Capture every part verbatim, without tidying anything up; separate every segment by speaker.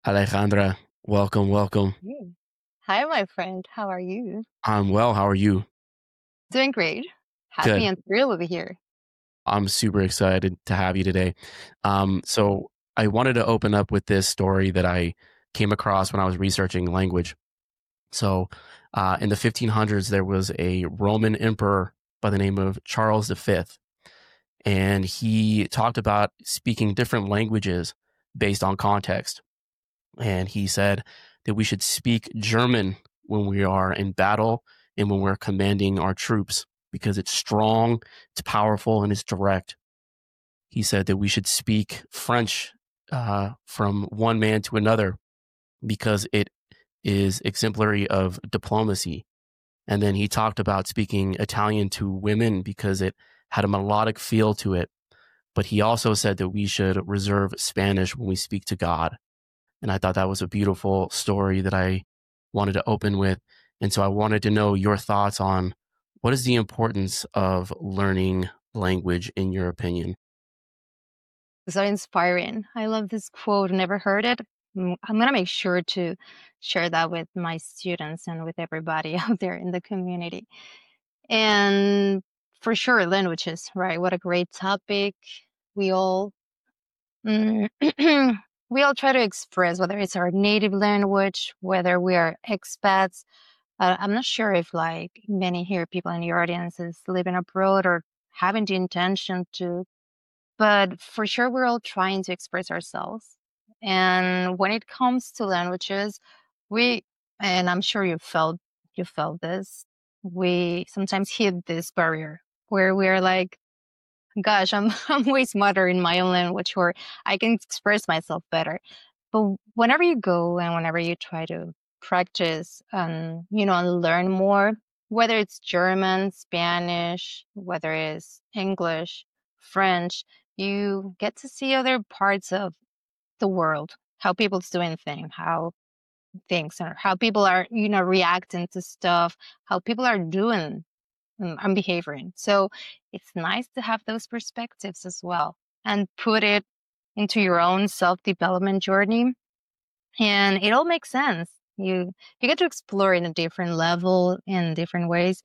Speaker 1: Alejandra, welcome, welcome.
Speaker 2: Hey. Hi, my friend. How are you?
Speaker 1: I'm well. How are you?
Speaker 2: Doing great. Happy
Speaker 1: Good.
Speaker 2: and thrilled over here.
Speaker 1: I'm super excited to have you today. Um, so, I wanted to open up with this story that I came across when I was researching language. So, uh, in the fifteen hundreds, there was a Roman emperor by the name of Charles the Fifth, and he talked about speaking different languages based on context. And he said that we should speak German when we are in battle and when we're commanding our troops because it's strong, it's powerful, and it's direct. He said that we should speak French uh, from one man to another because it is exemplary of diplomacy. And then he talked about speaking Italian to women because it had a melodic feel to it. But he also said that we should reserve Spanish when we speak to God. And I thought that was a beautiful story that I wanted to open with. And so I wanted to know your thoughts on what is the importance of learning language in your opinion?
Speaker 2: So inspiring. I love this quote. Never heard it. Mm, I'm going to make sure to share that with my students and with everybody out there in the community. And for sure, languages, right? What a great topic. We all, mm, we all try to express whether it's our native language, whether we are expats. Uh, I'm not sure if like many here people in your audience is living abroad or having the intention to, but for sure we're all trying to express ourselves. And when it comes to languages, we, and I'm sure you felt you felt this, we sometimes hit this barrier where we're like, gosh, I'm I'm way smarter in my own language, or I can express myself better. But whenever you go and whenever you try to practice and, you know, and learn more, whether it's German, Spanish, whether it's English, French, you get to see other parts of the world, how people's doing things, how things are, how people are, you know, reacting to stuff, how people are doing mm, and behaving. So it's nice to have those perspectives as well and put it into your own self-development journey, and it all makes sense. You you get to explore in a different level in different ways.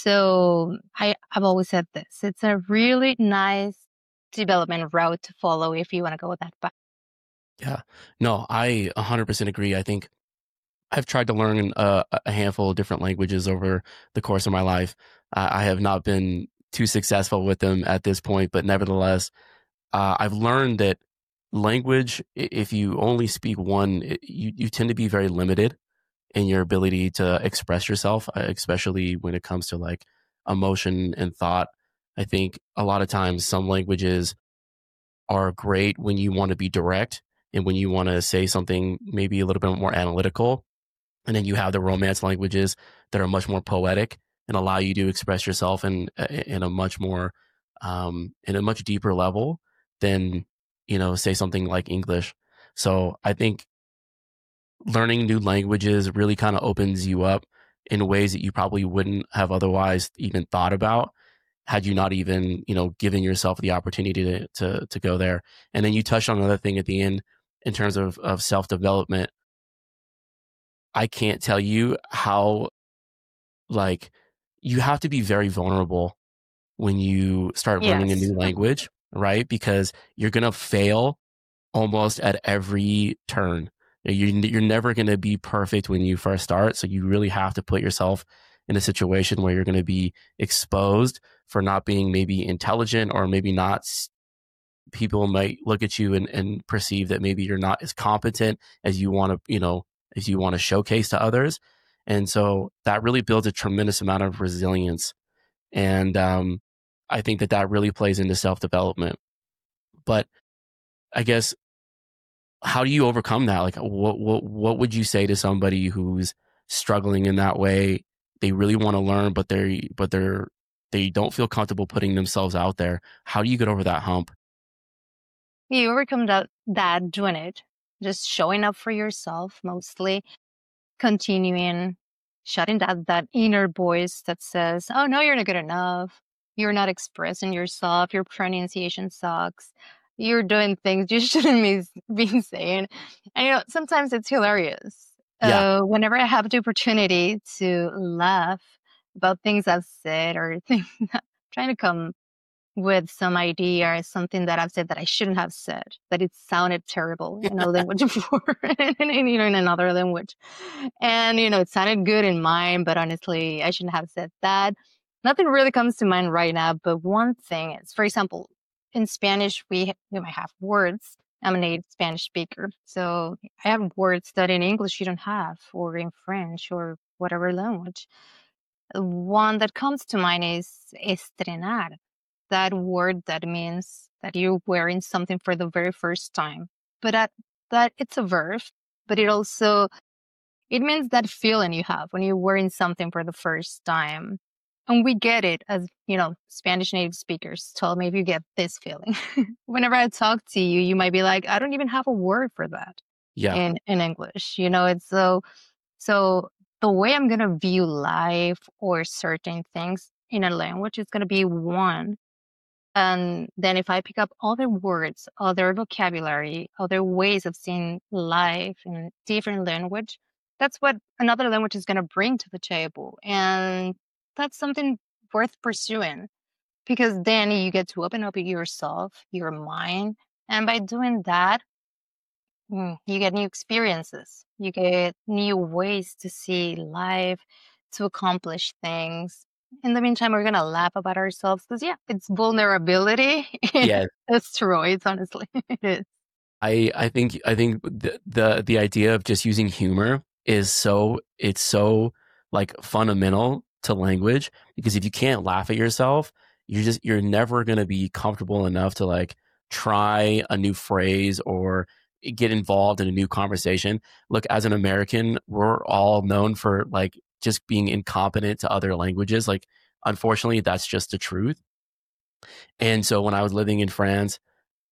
Speaker 2: So I I've always said this. It's a really nice development route to follow if you want to go that path.
Speaker 1: Yeah. No, I one hundred percent agree. I think I've tried to learn a, a handful of different languages over the course of my life. Uh, I have not been too successful with them at this point, but nevertheless, uh, I've learned that language, if you only speak one, it, you, you tend to be very limited in your ability to express yourself, uh, especially when it comes to like emotion and thought. I think a lot of times some languages are great when you want to be direct and when you want to say something maybe a little bit more analytical. And then you have the romance languages that are much more poetic and allow you to express yourself in in a much more um, in a much deeper level than, you know, say something like English. So I think learning new languages really kind of opens you up in ways that you probably wouldn't have otherwise even thought about had you not even, you know, given yourself the opportunity to to, to go there. And then you touched on another thing at the end in terms of, of self development. I can't tell you how, like, you have to be very vulnerable when you start learning a
Speaker 2: Yes.
Speaker 1: new language, right? Because you're going to fail almost at every turn. You, you're never going to be perfect when you first start. So you really have to put yourself in a situation where you're going to be exposed for not being maybe intelligent or maybe not. People might look at you and, and perceive that maybe you're not as competent as you want to, you know, as you want to showcase to others. And so that really builds a tremendous amount of resilience. And um, I think that that really plays into self development. But I guess, how do you overcome that? Like, what what what would you say to somebody who's struggling in that way? They really want to learn, but they but they're they don't feel comfortable putting themselves out there. How do you get over that hump?
Speaker 2: You overcome that that doing it. Just showing up for yourself mostly, continuing, shutting down that inner voice that says, oh no, you're not good enough. You're not expressing yourself. Your pronunciation sucks. you're doing things you shouldn't be, be saying. And, you know, sometimes it's hilarious.
Speaker 1: Yeah.
Speaker 2: Uh, whenever I have the opportunity to laugh about things I've said or things, trying to come with some idea or something that I've said that I shouldn't have said, that it sounded terrible in a language before, and, and, you know, in another language. And, you know, it sounded good in mine, but honestly, I shouldn't have said that. Nothing really comes to mind right now, but one thing is, for example, in Spanish, we, we might have words. I'm a native Spanish speaker, so I have words that in English you don't have, or in French, or whatever language. One that comes to mind is estrenar, that word that means that you're wearing something for the very first time. But that, that it's a verb, but it also, it means that feeling you have when you're wearing something for the first time. And we get it as, you know, Spanish native speakers. Tell me if you get this feeling. Whenever I talk to you, you might be like, I don't even have a word for that
Speaker 1: Yeah.
Speaker 2: in, in English. You know, it's so, so the way I'm going to view life or certain things in a language is going to be one. And then if I pick up other words, other vocabulary, other ways of seeing life in different language, that's what another language is going to bring to the table. And that's something worth pursuing, because then you get to open up yourself, your mind. And by doing that, mm, you get new experiences. You get new ways to see life, to accomplish things. In the meantime, we're going to laugh about ourselves because, yeah, it's vulnerability.
Speaker 1: Yeah.
Speaker 2: It's steroids, honestly. It is.
Speaker 1: I, I think I think the, the the idea of just using humor is so it's so like fundamental to language, because if you can't laugh at yourself, you're just you're never going to be comfortable enough to like try a new phrase or get involved in a new conversation. Look, as an American, we're all known for like just being incompetent to other languages. Like, unfortunately, that's just the truth. And so when I was living in France,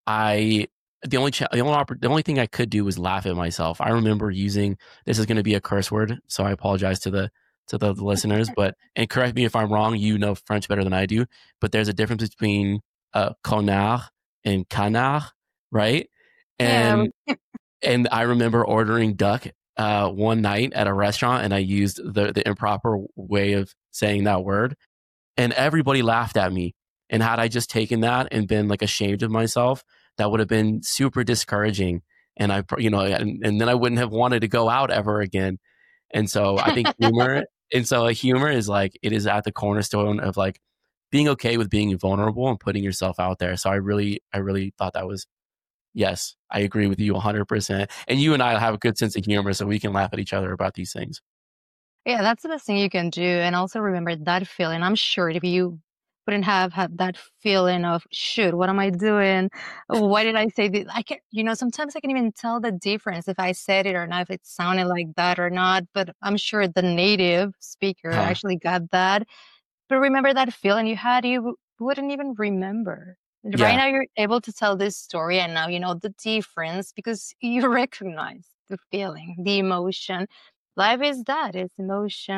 Speaker 1: I the only cha- the only oppor- the only thing I could do was laugh at myself. I remember using, this is going to be a curse word, so I apologize to the to the listeners, but and correct me if I'm wrong. You know French better than I do, but there's a difference between uh, connard and canard, right? And
Speaker 2: Yeah.
Speaker 1: and I remember ordering duck uh, one night at a restaurant, and I used the the improper way of saying that word, and everybody laughed at me. And had I just taken that and been like ashamed of myself, that would have been super discouraging. And I, you know, and, and then I wouldn't have wanted to go out ever again. And so I think humor, and so humor is like, it is at the cornerstone of like being okay with being vulnerable and putting yourself out there. So I really, I really thought that was, yes, I agree with you one hundred percent. And you and I have a good sense of humor, so we can laugh at each other about these things.
Speaker 2: Yeah, that's the best thing you can do. And also remember that feeling. I'm sure if you wouldn't have had that feeling of, shoot, what am I doing? Why did I say this? I can, you know, sometimes I can even tell the difference if I said it or not, if it sounded like that or not. But I'm sure the native speaker
Speaker 1: Huh.
Speaker 2: actually got that. But remember that feeling you had, you w- wouldn't even remember.
Speaker 1: Yeah.
Speaker 2: Right now, you're able to tell this story, and now you know the difference because you recognize the feeling, the emotion. Life is that, it's emotion.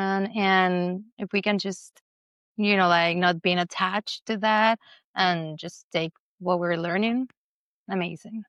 Speaker 2: And if we can just, you know, like not being attached to that and just take what we're learning, amazing.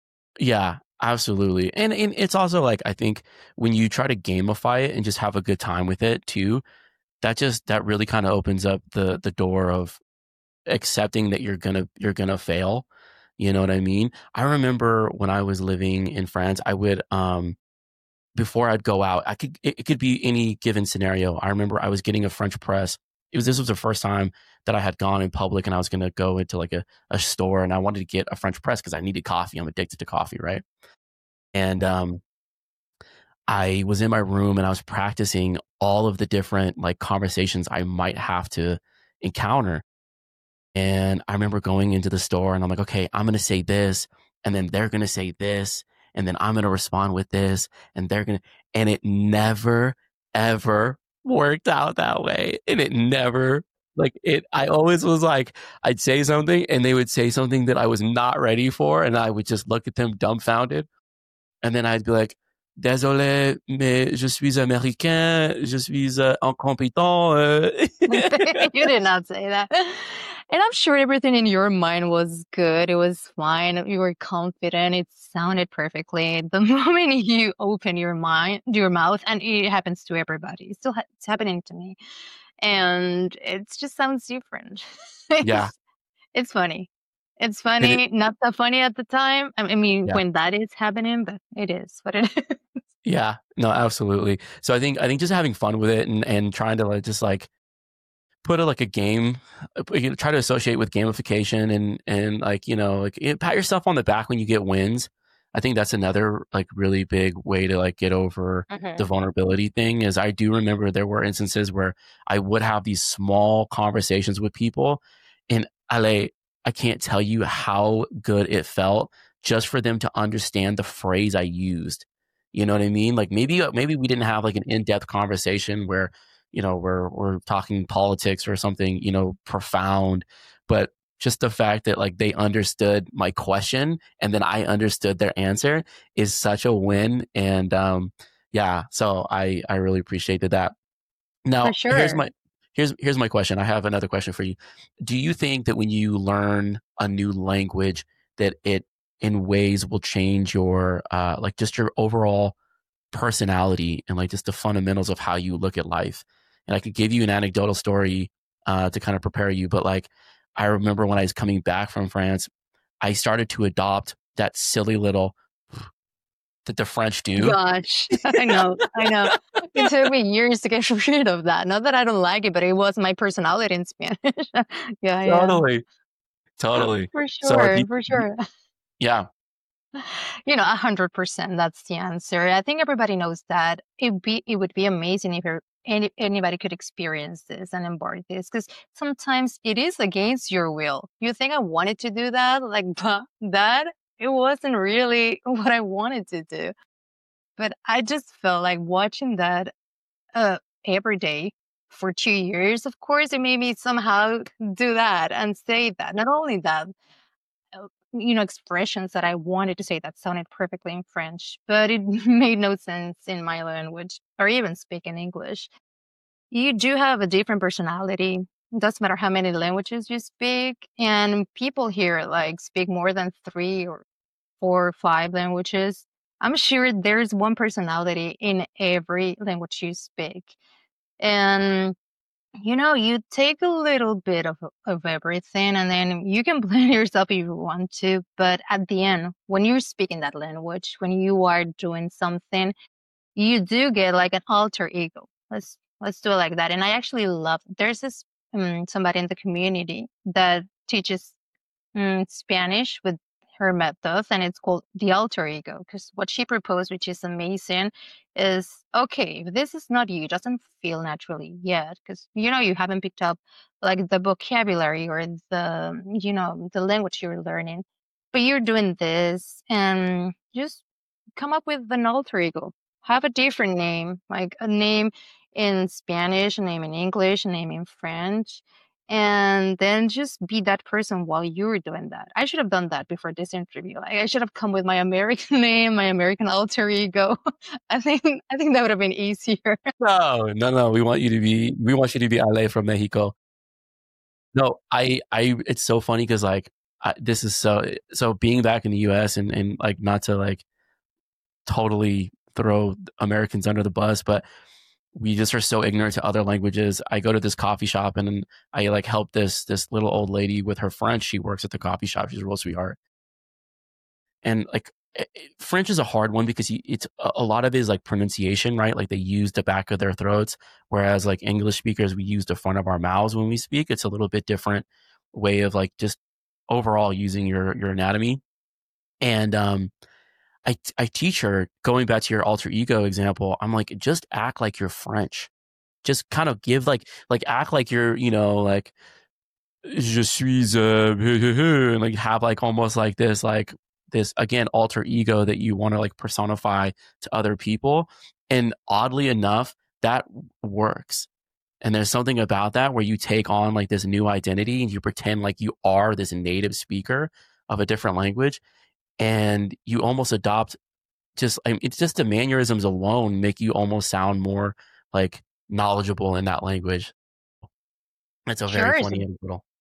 Speaker 1: Yeah, absolutely. And and it's also like, I think when you try to gamify it and just have a good time with it too, that just that really kind of opens up the the door of accepting that you're gonna you're gonna fail. You know what I mean? I remember when I was living in France, I would um before I'd go out, I could it, it could be any given scenario. I remember I was getting a French press. It was this was the first time that I had gone in public, and I was going to go into like a, a store, and I wanted to get a French press because I needed coffee. I'm addicted to coffee, right? And um, I was in my room and I was practicing all of the different like conversations I might have to encounter. And I remember going into the store and I'm like, okay, I'm going to say this, and then they're going to say this, and then I'm going to respond with this, and they're going to, and it never, ever worked out that way. And it never, like it, I always was like, I'd say something and they would say something that I was not ready for. And I would just look at them dumbfounded. And then I'd be like, désolé, mais je suis américain, je suis uh, incompétent. Uh.
Speaker 2: You did not say that. And I'm sure everything in your mind was good. It was fine. You were confident. It sounded perfectly. The moment you open your mind, your mouth, and it happens to everybody. It's still ha- it's happening to me, and it just sounds different.
Speaker 1: Yeah.
Speaker 2: it's it's funny. It's
Speaker 1: Did it?
Speaker 2: funny, not so funny at the time. I I mean,
Speaker 1: Yeah.
Speaker 2: when that is happening, but it is what it is.
Speaker 1: Yeah. No, absolutely. So I think I think just having fun with it and and trying to like just like put a like a game, uh, you know, try to associate with gamification and and like you know like you pat yourself on the back when you get wins. I think that's another like really big way to like get over the
Speaker 2: Mhm.
Speaker 1: vulnerability thing. Is I do remember there were instances where I would have these small conversations with people, and Ale, I can't tell you how good it felt just for them to understand the phrase I used. You know what I mean? Like maybe maybe we didn't have like an in depth conversation where you know, we're we're talking politics or something, you know, profound, but just the fact that like they understood my question and then I understood their answer is such a win. And um, yeah, so I I really appreciated that.
Speaker 2: For
Speaker 1: Now, here's
Speaker 2: sure.
Speaker 1: my here's here's my question. I have another question for you. Do you think that when you learn a new language that it in ways will change your uh like just your overall personality and like just the fundamentals of how you look at life? And I could give you an anecdotal story uh, to kind of prepare you, but like I remember when I was coming back from France, I started to adopt that silly little that the French do.
Speaker 2: Gosh, I know, I know. It took me years to get rid of that. Not that I don't like it, but it was my personality in Spanish. Yeah, yeah.
Speaker 1: Totally, totally.
Speaker 2: For
Speaker 1: So, do
Speaker 2: sure, for
Speaker 1: you-
Speaker 2: sure.
Speaker 1: yeah,
Speaker 2: You know, one hundred percent that's the answer. I think everybody knows that. It be it would be amazing if you're, any, anybody could experience this and embark this, because sometimes it is against your will. You think I wanted to do that, like, but that it wasn't really what I wanted to do. But I just felt like watching that uh, every day for two years. Of course, it made me somehow do that and say that. Not only that, uh, you know, expressions that I wanted to say that sounded perfectly in French, but it made no sense in my language or even speak in English. You do have a different personality. It doesn't matter how many languages you speak. And people here like speak more than three or four or five languages. I'm sure there's one personality in every language you speak. And you know, you take a little bit of of everything and then you can blame yourself if you want to, but at the end, when you're speaking that language, when you are doing something, you do get like an alter ego. Let's let's do it like that. And I actually love there's this um, somebody in the community that teaches mm, Spanish with her method, and it's called the alter ego. Because what she proposed, which is amazing, is okay, if this is not you, it doesn't feel naturally yet, because you know you haven't picked up like the vocabulary or the you know the language you're learning, but you're doing this, and just come up with an alter ego. Have a different name, like a name in Spanish, a name in English, a name in French, and then just be that person while you were doing that. I should have done that before this interview. Like I should have come with my American name, my American alter ego. I think I think that would have been easier.
Speaker 1: no, no, no. We want you to be. We want you to be Ale from Mexico. No, I, I. It's so funny because like I, this is so so being back in the U S and and like not to like totally throw Americans under the bus, but we just are so ignorant to other languages. I go to this coffee shop and I like help this this little old lady with her French. She works at the coffee shop. She's a real sweetheart. And like it, it- French is a hard one because you, it's a, a lot of it is like pronunciation, right? Like they use the back of their throats, whereas like English speakers we use the front of our mouths when we speak. It's a little bit different way of like just overall using your your anatomy. And um, I I teach her going back to your alter ego example. I'm like, just act like you're French. Just kind of give like like act like you're you know like je suis uh, and like have like almost like this like this again alter ego that you want to like personify to other people, and oddly enough that works. And there's something about that where you take on like this new identity and you pretend like you are this native speaker of a different language, and you almost adopt just I mean, it's just the mannerisms alone make you almost sound more like knowledgeable in that language. It's a very
Speaker 2: Sure.
Speaker 1: funny anecdote.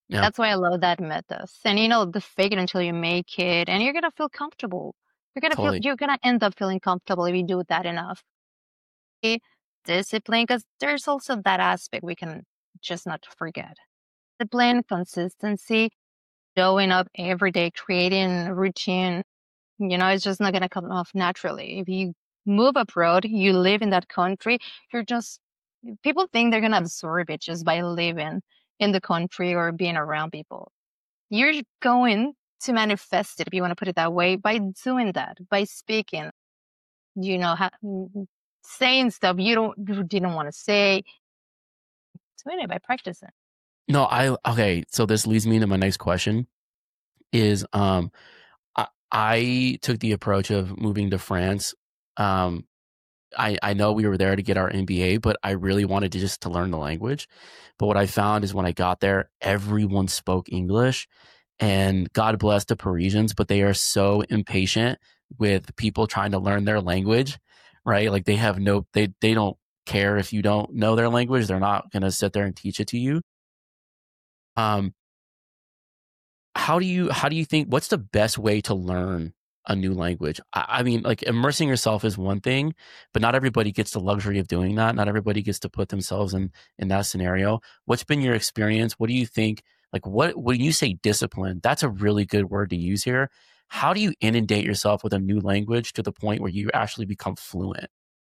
Speaker 1: Yeah,
Speaker 2: That's why I love that method. And you know, the fake it until you make it, and you're gonna feel comfortable. You're gonna feel
Speaker 1: totally.
Speaker 2: you're gonna end up feeling comfortable if you do that enough. Okay? Discipline, because there's also that aspect we can just not forget. Discipline, consistency, showing up every day, creating a routine. You know, it's just not gonna come off naturally. If you move abroad, you live in that country, you're just people think they're gonna absorb it just by living in the country or being around people. You're going to manifest it, if you want to put it that way, by doing that, by speaking, you know, ha- mm, mm, saying stuff you don't you didn't want to say, doing it by practicing.
Speaker 1: No, I okay. So this leads me into my next question. Is um, I, I took the approach of moving to France. Um, I, I know we were there to get our M B A, but I really wanted to just to learn the language. But what I found is when I got there, everyone spoke English, and God bless the Parisians, but they are so impatient with people trying to learn their language, right? Like they have no, they they don't care if you don't know their language. They're not going to sit there and teach it to you. Um, how do you how do you think what's the best way to learn a new language? I, I mean, like immersing yourself is one thing, but not everybody gets the luxury of doing that. Not everybody gets to put themselves in in that scenario. What's been your experience? What do you think? Like, what when you say discipline, that's a really good word to use here. How do you inundate yourself with a new language to the point where you actually become fluent?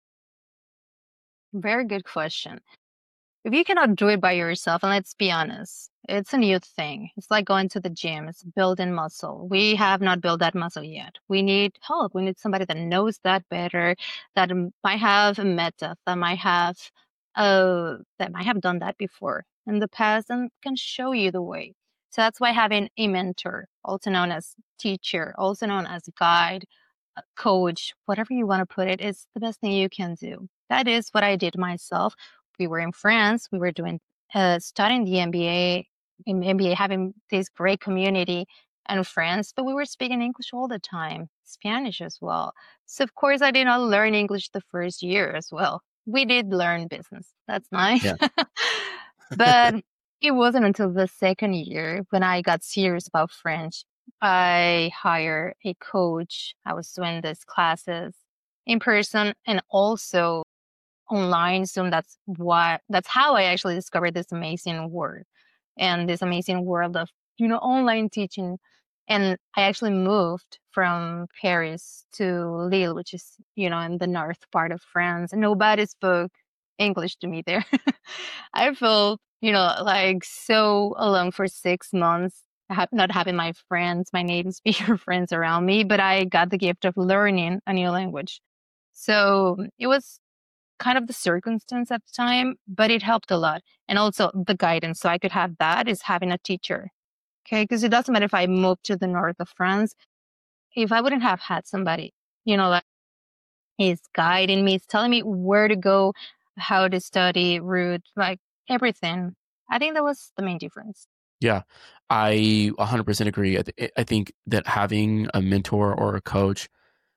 Speaker 2: Very good question. If you cannot do it by yourself, and let's be honest, it's a new thing. It's like going to the gym, it's building muscle. We have not built that muscle yet. We need help. We need somebody that knows that better, that m- might have a method, that might have uh that might have done that before in the past and can show you the way. So that's why having a mentor, also known as teacher, also known as guide, a coach, whatever you want to put it, is the best thing you can do. That is what I did myself. We were in France. We were doing uh, studying the M B A, in M B A, having this great community in France, but we were speaking English all the time, Spanish as well. So of course, I did not learn English the first year as well. We did learn business. That's nice,
Speaker 1: Yeah,
Speaker 2: but it wasn't until the second year when I got serious about French. I hired a coach. I was doing these classes in person and also online Zoom. That's what that's how I actually discovered this amazing world and this amazing world of, you know, online teaching. And I actually moved from Paris to Lille, which is, you know, in the north part of France. And nobody spoke English to me there. I felt, you know, like so alone for six months, ha- not having my friends, my native speaker friends around me, but I got the gift of learning a new language. So it was kind of the circumstance at the time, but it helped a lot. And also the guidance. So I could have that is having a teacher. Okay. Because it doesn't matter if I moved to the north of France, if I wouldn't have had somebody, you know, like is guiding me, is telling me where to go, how to study, route, like everything. I think that was the main difference.
Speaker 1: yeah, I one hundred percent agree. I, th- I think that having a mentor or a coach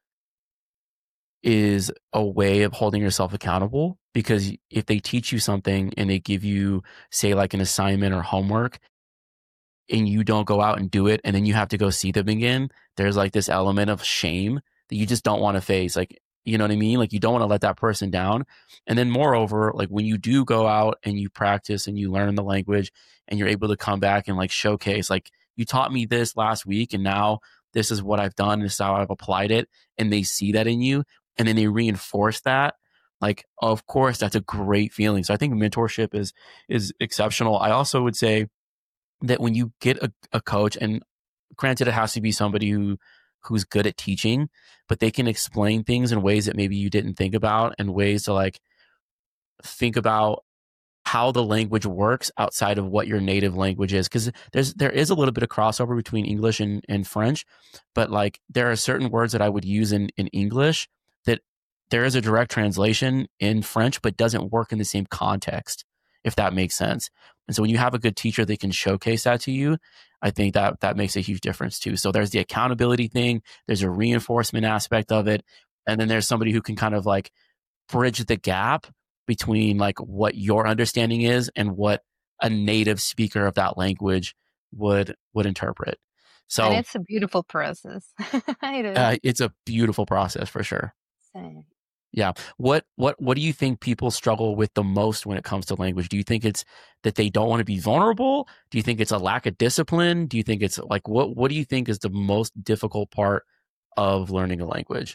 Speaker 1: is a way of holding yourself accountable, because if they teach you something and they give you, say, like an assignment or homework, and you don't go out and do it, and then you have to go see them again, there's like this element of shame that you just don't want to face. Like, you know what I mean? Like, you don't want to let that person down. And then moreover, like when you do go out and you practice and you learn the language and you're able to come back and like showcase, like, you taught me this last week and now this is what I've done, this is how I've applied it, and they see that in you and then they reinforce that. Like, of course, that's a great feeling. So I think mentorship is is exceptional. I also would say that when you get a, a coach, and granted it has to be somebody who who's good at teaching, but they can explain things in ways that maybe you didn't think about, and ways to like think about how the language works outside of what your native language is. Because there's there is a little bit of crossover between English and, and French, but like there are certain words that I would use in, in English that there is a direct translation in French, but doesn't work in the same context, if that makes sense. And so when you have a good teacher that can showcase that to you, I think that that makes a huge difference too. So there's the accountability thing, there's a reinforcement aspect of it, and then there's somebody who can kind of like bridge the gap between like what your understanding is and what a native speaker of that language would would interpret.
Speaker 2: And
Speaker 1: So
Speaker 2: it's a beautiful process. It is.
Speaker 1: uh, it's a beautiful process for sure.
Speaker 2: Same.
Speaker 1: Yeah. What what what do you think people struggle with the most when it comes to language? Do you think it's that they don't want to be vulnerable? Do you think it's a lack of discipline? Do you think it's like what what do you think is the most difficult part of learning a language?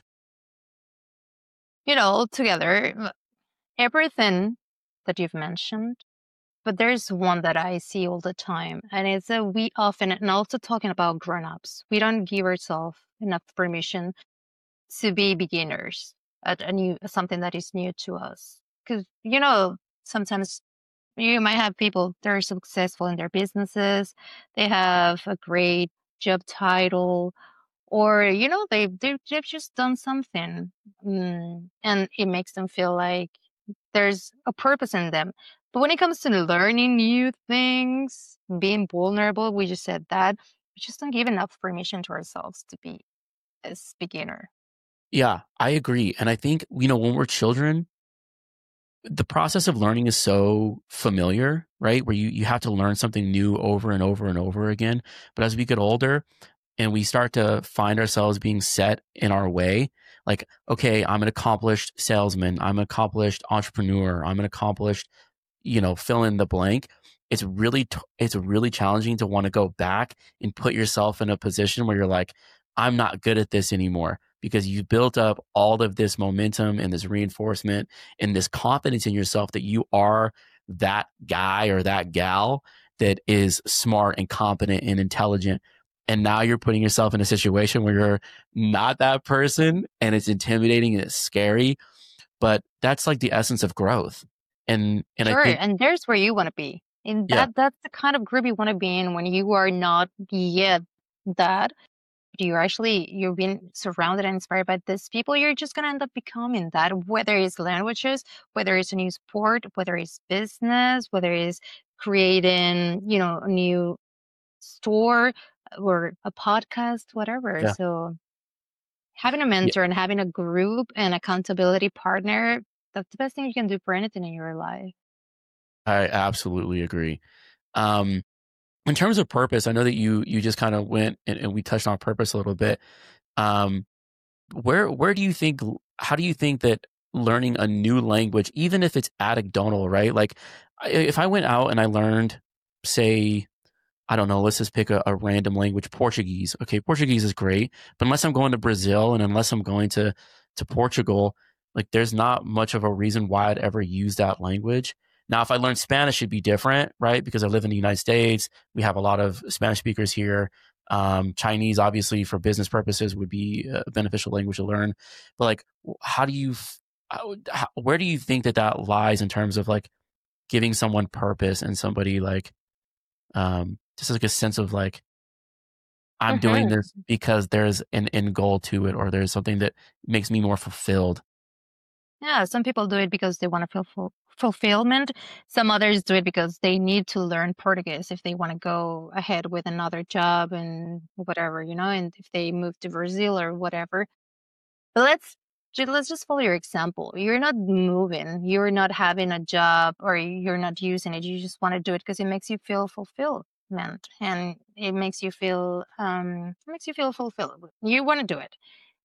Speaker 2: You know, together, everything that you've mentioned, but there's one that I see all the time, and it's that we often, and also talking about grown-ups, we don't give ourselves enough permission to be beginners at a new something that is new to us. Because you know, sometimes you might have people that are successful in their businesses, they have a great job title, or you know, they they've, they've just done something, mm, and it makes them feel like there's a purpose in them. But when it comes to learning new things, being vulnerable, we just said that, we just don't give enough permission to ourselves to be this beginner.
Speaker 1: Yeah, I agree. And I think, you know, when we're children, the process of learning is so familiar, right? Where you, you have to learn something new over and over and over again. But as we get older and we start to find ourselves being set in our way, like, okay, I'm an accomplished salesman, I'm an accomplished entrepreneur, I'm an accomplished, you know, fill in the blank. It's really, t- it's really challenging to want to go back and put yourself in a position where you're like, I'm not good at this anymore because you've built up all of this momentum and this reinforcement and this confidence in yourself that you are that guy or that gal that is smart and competent and intelligent. And now you're putting yourself in a situation where you're not that person and it's intimidating and it's scary. But that's like the essence of growth. And and I
Speaker 2: Sure,
Speaker 1: think,
Speaker 2: and there's where you want to be. And
Speaker 1: yeah,
Speaker 2: that that's the kind of group you want to be in when you are not yet that. You're actually you're being surrounded and inspired by these people. You're just gonna end up becoming that, whether it's languages, whether it's a new sport, whether it's business, whether it's creating, you know, a new store or a podcast, whatever.
Speaker 1: yeah,
Speaker 2: So having a
Speaker 1: yeah,
Speaker 2: mentor and having a group and accountability partner, that's the best thing you can do for anything in your life.
Speaker 1: I absolutely agree. Um, in terms of purpose, I know that you you just kind of went and, and we touched on purpose a little bit. Um, where where do you think how do you think that learning a new language, even if it's anecdotal, right? Like I- if I went out and I learned, say, I don't know, let's just pick a, a random language, Portuguese. Okay, Portuguese is great, but unless I'm going to Brazil and unless I'm going to to Portugal, like there's not much of a reason why I'd ever use that language. Now, if I learned Spanish, it'd be different, right? Because I live in the United States, we have a lot of Spanish speakers here. Um, Chinese, obviously, for business purposes, would be a beneficial language to learn. But like, how do you, how, how, where do you think that that lies in terms of like giving someone purpose and somebody like um, just like a sense of like I'm doing
Speaker 2: Mhm.
Speaker 1: this because there's an end goal to it or there's something that makes me more fulfilled.
Speaker 2: Yeah, some people do it because they want to feel ful- fulfillment. Some others do it because they need to learn Portuguese if they want to go ahead with another job and whatever, you know, and if they move to Brazil or whatever. But let's ju- let's just follow your example. You're not moving, you're not having a job, or you're not using it. You just want to do it because it makes you feel fulfillment, and it makes you feel um it makes you feel fulfilled. You want to do it.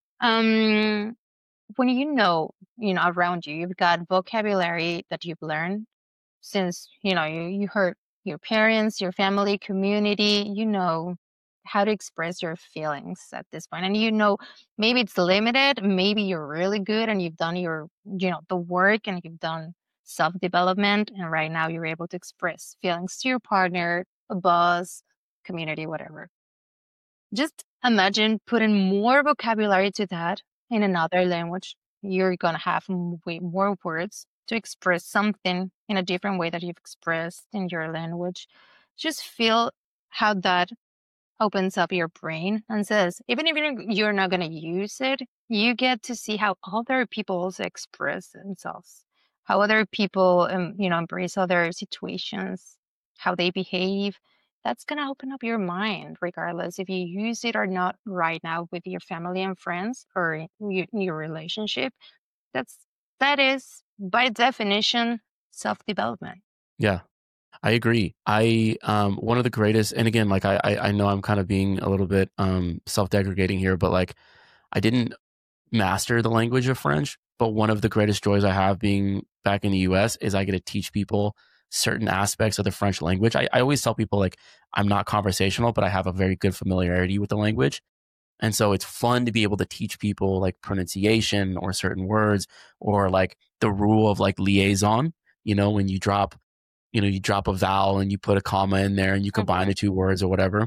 Speaker 2: Um, when you know, you know, around you, you've got vocabulary that you've learned since, you know, you, you heard your parents, your family, community, you know how to express your feelings at this point. And you know, maybe it's limited, maybe you're really good and you've done your, you know, the work and you've done self development. And right now you're able to express feelings to your partner, a boss, community, whatever. Just imagine putting more vocabulary to that in another language. You're going to have m- way more words to express something in a different way that you've expressed in your language. Just feel how that opens up your brain and says, even if you're you're not going to use it, you get to see how other people also express themselves, how other people, um, you know, embrace other situations, how they behave. That's going to open up your mind, regardless if you use it or not right now with your family and friends or in your, in your relationship. That's that is by definition self development.
Speaker 1: Yeah. I agree. I um one of the greatest, and again, like I I, I know I'm kind of being a little bit um self-deprecating here, but like I didn't master the language of French, but one of the greatest joys I have being back in the U S is I get to teach people certain aspects of the French language. I, I always tell people like I'm not conversational, but I have a very good familiarity with the language. And so it's fun to be able to teach people like pronunciation or certain words or like the rule of like liaison, you know, when you drop, you know, you drop a vowel and you put a comma in there and you combine
Speaker 2: Mhm.
Speaker 1: the two words or whatever.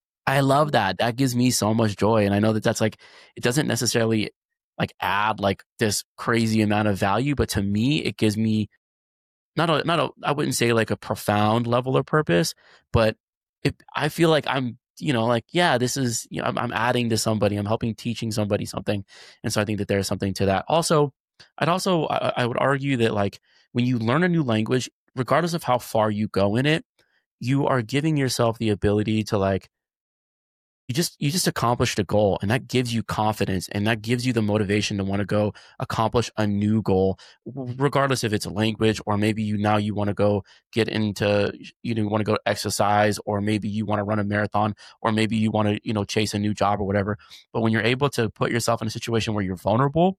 Speaker 1: I love that. That gives me so much joy. And I know that that's like, it doesn't necessarily like add like this crazy amount of value, but to me, it gives me not a, not a, I wouldn't say like a profound level of purpose, but it, I feel like I'm, you know, like, yeah, this is, you know, I'm, I'm adding to somebody, I'm helping teaching somebody something. And so I think that there's something to that. Also, I'd also, I, I would argue that like when you learn a new language, regardless of how far you go in it, you are giving yourself the ability to like, you just you just accomplished a goal and that gives you confidence and that gives you the motivation to want to go accomplish a new goal regardless if it's a language or maybe you now you want to go get into you know want to go exercise or maybe you want to run a marathon or maybe you want to you know chase a new job or whatever, but when you're able to put yourself in a situation where you're vulnerable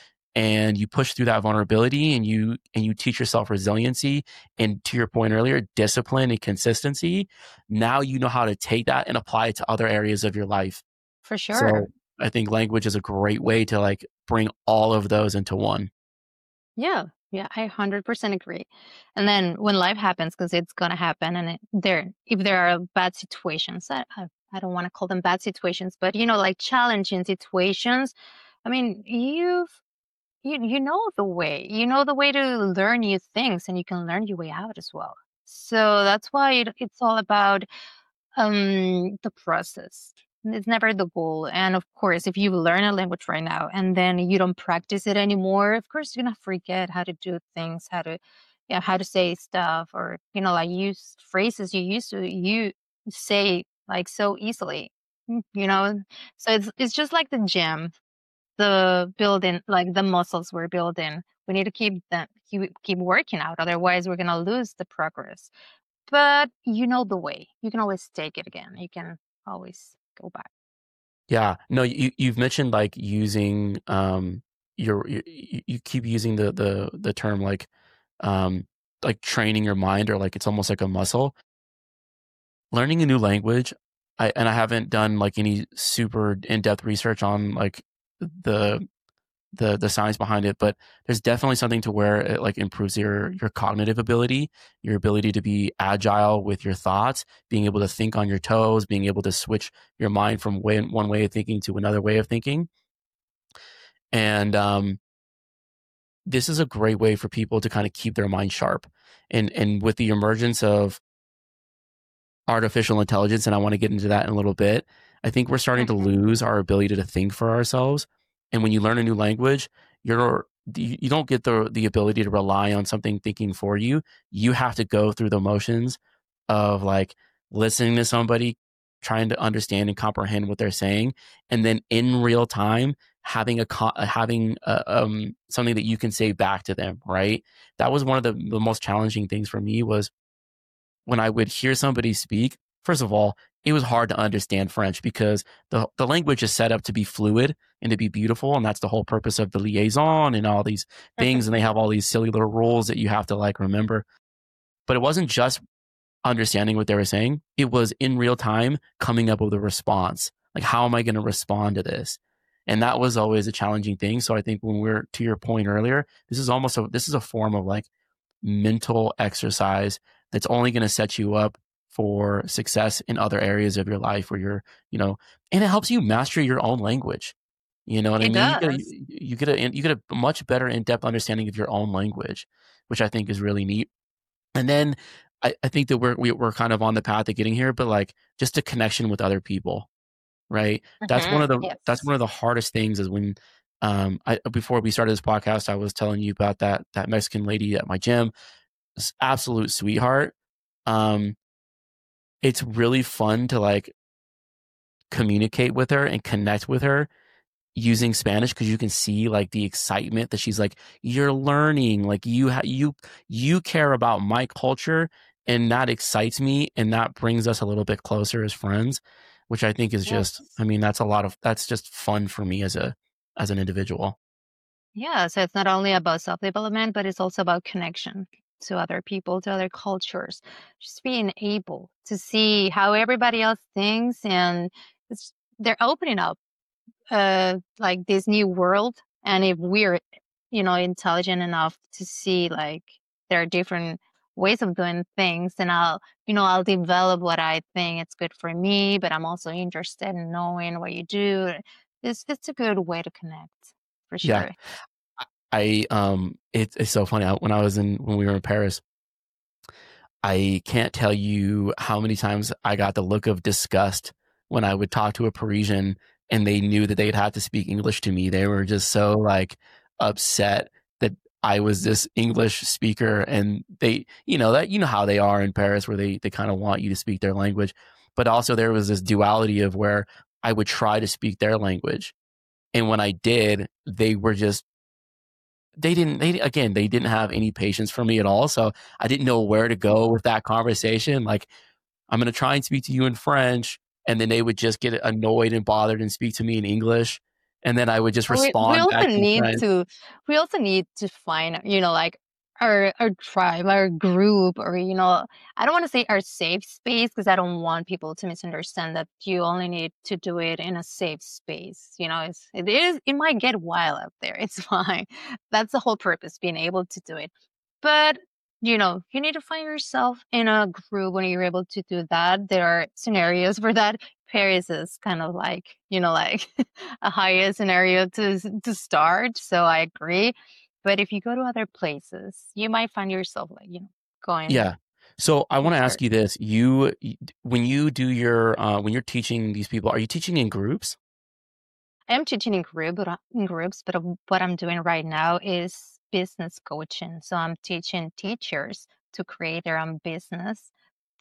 Speaker 1: and you push through that vulnerability and you and you teach yourself resiliency and to your point earlier discipline and consistency, now you know how to take that and apply it to other areas of your life.
Speaker 2: For sure.
Speaker 1: So I think language is a great way to like bring all of those into one.
Speaker 2: Yeah. Yeah, I one hundred percent agree. And then when life happens, because it's gonna happen, and it, there, if there are bad situations, I, I, I don't want to call them bad situations, but you know, like challenging situations. I mean, you've you you know the way, you know the way to learn new things, and you can learn your way out as well. So that's why it, it's all about um the process. It's never the goal. And of course, if you learn a language right now and then you don't practice it anymore, of course you're gonna forget how to do things, how to yeah, how to say stuff, or you know, like use phrases you used to you say like so easily. Mm, You know, so it's it's just like the gym, the building, like the muscles we're building. We need to keep them keep, keep working out, otherwise we're gonna lose the progress. But you know the way. You can always take it again. You can always go back.
Speaker 1: Yeah, no, you you've mentioned like using um your you, you keep using the the the term like um like training your mind or like it's almost like a muscle. Learning a new language, I and I haven't done like any super in-depth research on like the the the science behind it, but there's definitely something to where it like improves your your cognitive ability, your ability to be agile with your thoughts, being able to think on your toes, being able to switch your mind from way, one way of thinking to another way of thinking. And um, this is a great way for people to kind of keep their mind sharp. And and with the emergence of artificial intelligence, and I want to get into that in a little bit, I think we're starting to
Speaker 2: Mhm.
Speaker 1: lose our ability to think for ourselves. And when you learn a new language, you're you you don't get the the ability to rely on something thinking for you. You have to go through the motions of like listening to somebody, trying to understand and comprehend what they're saying, and then in real time having a co- having a, um something that you can say back to them. Right. That was one of the, the most challenging things for me was when I would hear somebody speak, first of all, it was hard to understand French because the the language is set up to be fluid and to be beautiful, and that's the whole purpose of the liaison and all these things. And they have all these silly little rules that you have to like remember. But it wasn't just understanding what they were saying; it was in real time coming up with a response. Like, how am I going to respond to this? And that was always a challenging thing. So I think when we're to your point earlier, this is almost a this is a form of like mental exercise that's only going to set you up for success in other areas of your life where you're, you know, and it helps you master your own language. You know what I
Speaker 2: It
Speaker 1: mean? You get a,
Speaker 2: does.
Speaker 1: you get a, you get a much better in-depth understanding of your own language, which I think is really neat. And then I, I think that we're, we, we're kind of on the path of getting here, but like just a connection with other people, right? That's one of
Speaker 2: Mhm.
Speaker 1: the, that's
Speaker 2: Yes.
Speaker 1: one of the hardest things is when, um, I, before we started this podcast, I was telling you about that, that Mexican lady at my gym, absolute sweetheart. Um, it's really fun to like communicate with her and connect with her using Spanish because you can see like the excitement that she's like, you're learning, like you ha- you you care about my culture and that excites me, and that brings us a little bit closer as friends, which I think is just,
Speaker 2: Yes.
Speaker 1: I mean, that's a lot of, that's just fun for me as a, as an individual.
Speaker 2: Yeah. So it's not only about self development, but it's also about connection to other people, to other cultures. Just being able to see how everybody else thinks, and it's, they're opening up uh like this new world. And if we're, you know, intelligent enough to see like there are different ways of doing things, then I'll, you know, I'll develop what I think it's good for me, but I'm also interested in knowing what you do. It's it's a good way to connect, for
Speaker 1: Yeah.
Speaker 2: sure.
Speaker 1: I, um, it's, it's so funny. I, when I was in, when we were in Paris, I can't tell you how many times I got the look of disgust when I would talk to a Parisian and they knew that they'd have to speak English to me. They were just so like upset that I was this English speaker, and they, you know, that, you know how they are in Paris, where they, they kind of want you to speak their language. But also there was this duality of where I would try to speak their language. And when I did, they were just, they didn't, they, again, they didn't have any patience for me at all. So I didn't know where to go with that conversation. Like, I'm going to try and speak to you in French. And then they would just get annoyed and bothered and speak to me in English. And then I would just
Speaker 2: we we
Speaker 1: respond
Speaker 2: also
Speaker 1: back in
Speaker 2: need
Speaker 1: French.
Speaker 2: to we also need to find, you know, like our our tribe, our group, or, you know, I don't want to say our safe space, because I don't want people to misunderstand that you only need to do it in a safe space. You know, it's it is it might get wild out there. It's fine. That's the whole purpose, being able to do it. But, you know, you need to find yourself in a group when you're able to do that. There are scenarios for that. Paris is kind of like, you know, like a higher scenario to to start. So I agree. But if you go to other places, you might find yourself like, you know, going
Speaker 1: Yeah. So I want to
Speaker 2: easier.
Speaker 1: ask you this. You, when you do your, uh, when you're teaching these people, are you teaching in groups?
Speaker 2: I am teaching in group, but, uh, in groups, but uh, what I'm doing right now is business coaching. So I'm teaching teachers to create their own business,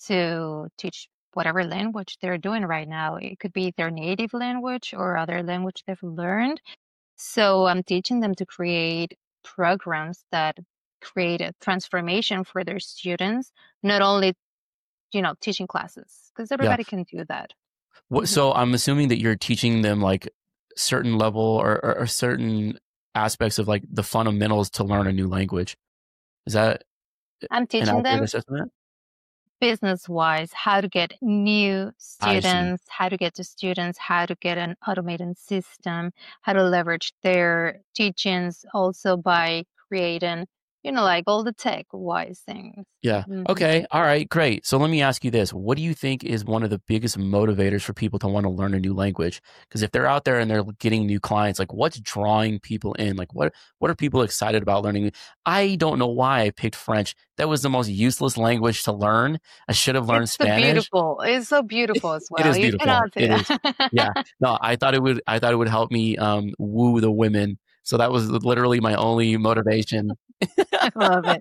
Speaker 2: to teach whatever language they're doing right now. It could be their native language or other language they've learned. So I'm teaching them to create programs that create a transformation for their students, not only, you know, teaching classes, because
Speaker 1: Yeah.
Speaker 2: everybody can do that.
Speaker 1: What,
Speaker 2: Mhm.
Speaker 1: so I'm assuming that you're teaching them like certain level, or, or, or certain aspects of like the fundamentals to learn a new language. Is that
Speaker 2: I'm
Speaker 1: an
Speaker 2: teaching
Speaker 1: accurate
Speaker 2: them
Speaker 1: assessment?
Speaker 2: business wise how to get new
Speaker 1: I see.
Speaker 2: students, how to get to students, how to get an automated system, how to leverage their teachings also by creating, you know, like all the tech wise things.
Speaker 1: Yeah.
Speaker 2: Mhm.
Speaker 1: Okay. All right. Great. So let me ask you this. What do you think is one of the biggest motivators for people to want to learn a new language? Because if they're out there and they're getting new clients, like what's drawing people in? Like what what are people excited about learning? I don't know why I picked French. That was the most useless language to learn. I should have learned
Speaker 2: It's so
Speaker 1: Spanish.
Speaker 2: beautiful. It's so beautiful as
Speaker 1: It
Speaker 2: well.
Speaker 1: is
Speaker 2: You
Speaker 1: beautiful.
Speaker 2: cannot do
Speaker 1: It is. Yeah.
Speaker 2: that.
Speaker 1: No, I thought it would I thought it would help me um woo the women. So that was literally my only motivation.
Speaker 2: I love it.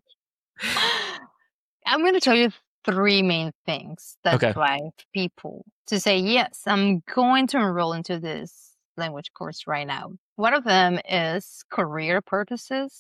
Speaker 2: I'm going to tell you three main things that
Speaker 1: Okay.
Speaker 2: drive people to say, yes, I'm going to enroll into this language course right now. One of them is career purposes.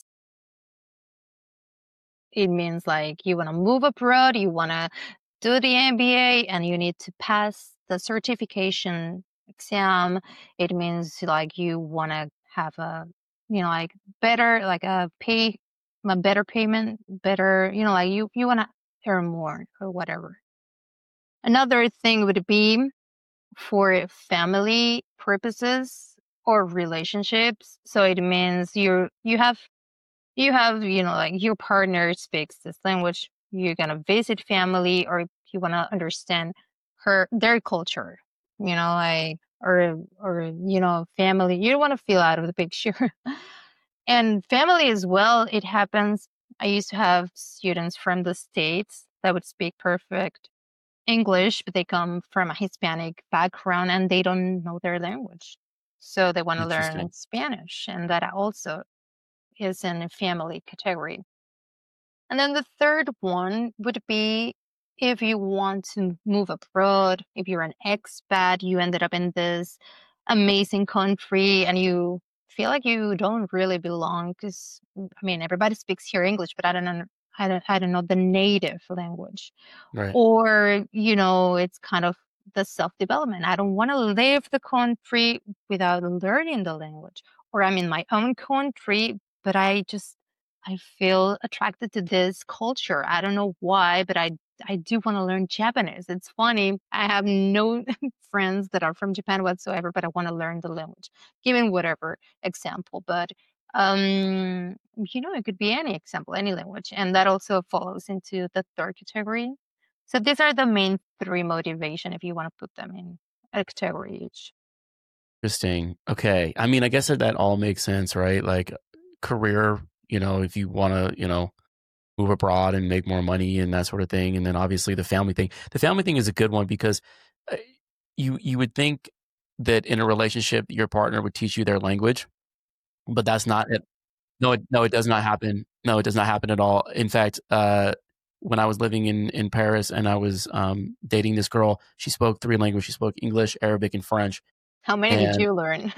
Speaker 2: It means like you want to move abroad, you want to do the M B A, and you need to pass the certification exam. It means like you want to have a, you know, like better, like a pay, a better payment, better, you know, like you, you want to earn more or whatever. Another thing would be for family purposes or relationships. So it means you you have you have, you know, like your partner speaks this language, you're gonna visit family, or you wanna understand her their culture, you know, like or or you know, family. You don't wanna feel out of the picture. And family as well, it happens. I used to have students from the States that would speak perfect English, but they come from a Hispanic background and they don't know their language. So they want to learn
Speaker 1: Interesting.
Speaker 2: Spanish, and that also is in a family category. And then the third one would be if you want to move abroad, if you're an expat, you ended up in this amazing country and you feel like you don't really belong because, I mean, everybody speaks here English, but I don't know. I don't I don't know, the native language.
Speaker 1: Right.
Speaker 2: Or, you know, it's kind of the self-development. I don't wanna leave the country without learning the language. Or I'm in my own country, but I just I feel attracted to this culture. I don't know why, but I I do wanna learn Japanese. It's funny, I have no friends that are from Japan whatsoever, but I wanna learn the language, given whatever example. But, um, you know, it could be any example, any language, and that also follows into the third category. So these are the main three motivation if you wanna put them in a category each.
Speaker 1: Interesting. Okay. I mean, I guess that that all makes sense, right? Like career, you know, if you want to, you know, move abroad and make more money and that sort of thing. And then obviously the family thing. The family thing is a good one because uh, you you would think that in a relationship your partner would teach you their language, but that's not it. No, it, no, it does not happen. No, it does not happen at all. In fact, uh, when I was living in in Paris and I was um, dating this girl, she spoke three languages. She spoke English, Arabic, and French.
Speaker 2: How many did
Speaker 1: And
Speaker 2: you learn?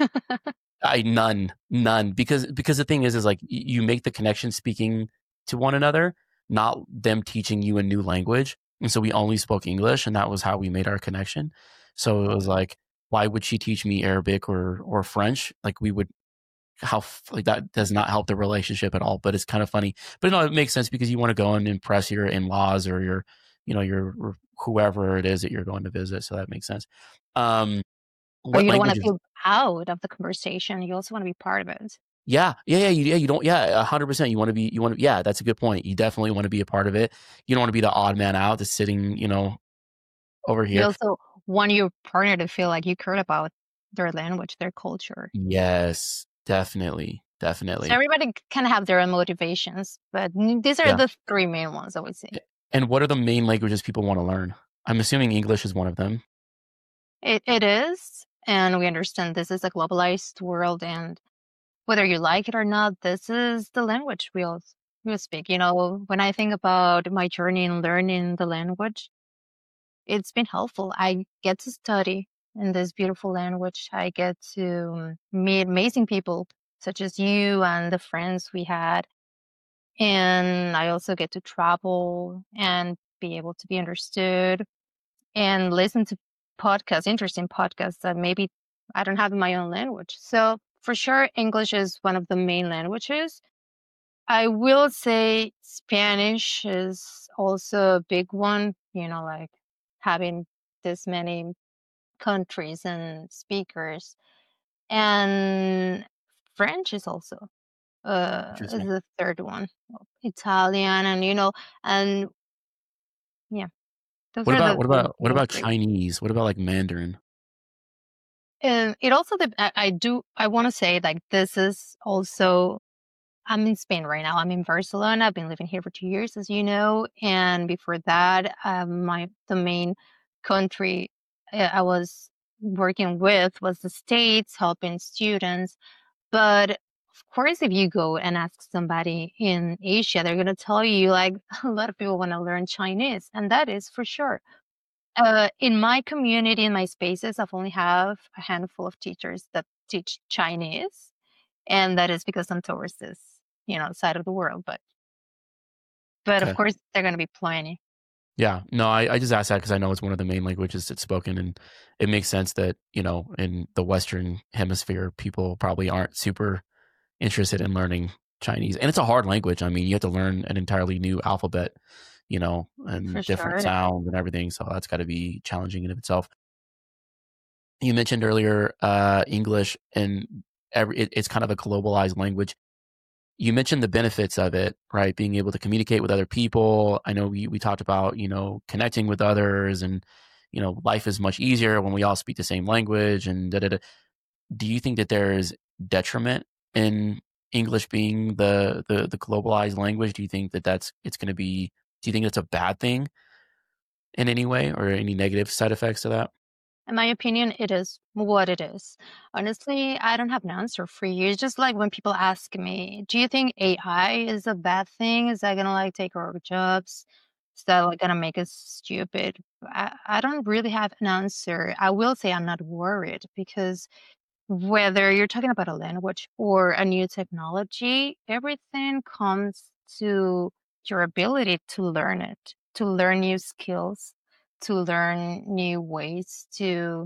Speaker 1: I none, none, because because the thing is, is like y- you make the connection speaking to one another, not them teaching you a new language. And so we only spoke English, and that was how we made our connection. So it was like, why would she teach me Arabic or or French? Like we would, how f- like that does not help the relationship at all. But it's kind of funny. But no, it makes sense because you want to go and impress your in laws or your, you know, your or whoever it is that you're going to visit. So that makes sense. Um,
Speaker 2: Or
Speaker 1: what
Speaker 2: you don't wanna
Speaker 1: languages?
Speaker 2: feel out of the conversation, you also wanna be part of it.
Speaker 1: Yeah, yeah, yeah, you, yeah. You don't, yeah, a hundred percent. You want to be, you want to, yeah. That's a good point. You definitely want to be a part of it. You don't want to be the odd man out, that's sitting, you know, over
Speaker 2: You
Speaker 1: here.
Speaker 2: also want your partner to feel like you cared about their language, their culture.
Speaker 1: Yes, definitely,
Speaker 2: So
Speaker 1: definitely.
Speaker 2: everybody c can have their own motivations, but n these are
Speaker 1: Yeah.
Speaker 2: the three main ones, I would say.
Speaker 1: And what are the main languages people want to learn? I'm assuming English is one of them.
Speaker 2: It it is, and we understand this is a globalized world, and whether you like it or not, this is the language we all we all speak. You know, when I think about my journey in learning the language, it's been helpful. I get to study in this beautiful language. I get to meet amazing people such as you and the friends we had. And I also get to travel and be able to be understood and listen to podcasts, interesting podcasts that maybe I don't have in my own language. So for sure, English is one of the main languages. I will say Spanish is also a big one, you know, like having this many countries and speakers. And French is also uh is
Speaker 1: Interesting.
Speaker 2: the third one. Italian and you know, and yeah, those
Speaker 1: What
Speaker 2: are
Speaker 1: about,
Speaker 2: the,
Speaker 1: what
Speaker 2: the
Speaker 1: about, what
Speaker 2: main
Speaker 1: about
Speaker 2: three.
Speaker 1: Chinese? What about like Mandarin?
Speaker 2: And it also dep- I, I do I want to say like this is also I'm in Spain right now. I'm in Barcelona. I've been living here for two years, as you know. And before that, um, my the main country uh, I was working with was the States, helping students. But of course, if you go and ask somebody in Asia, they're going to tell you like a lot of people want to learn Chinese, and that is for sure. Uh, in my community, in my spaces, I've only have a handful of teachers that teach Chinese, and that is because I'm towards this, you know, side of the world. But but of
Speaker 1: Okay.
Speaker 2: course, they're gonna be plenty
Speaker 1: Yeah. No, I, I just asked that because I know it's one of the main languages that's spoken, and it makes sense that, you know, in the Western hemisphere, people probably aren't super interested in learning Chinese. And it's a hard language. I mean, you have to learn an entirely new alphabet, you know,
Speaker 2: for
Speaker 1: and
Speaker 2: sure.
Speaker 1: different
Speaker 2: It is.
Speaker 1: sounds and everything. So that's got to be challenging in of itself. You mentioned earlier uh, English, and every it, it's kind of a globalized language. You mentioned the benefits of it, right? Being able to communicate with other people. I know we we talked about, you know, connecting with others, and you know, life is much easier when we all speak the same language. And da da da. Do you think that there is detriment in English being the the the globalized language? Do you think that that's it's going to be? Do you think it's a bad thing in any way, or any negative side effects to that?
Speaker 2: In my opinion, it is what it is. Honestly, I don't have an answer for you. It's just like when people ask me, "Do you think A I is a bad thing? Is that gonna like take our jobs? Is that like gonna make us stupid?" I, I don't really have an answer. I will say I'm not worried because whether you're talking about a language or a new technology, everything comes to your ability to learn it, to learn new skills, to learn new ways to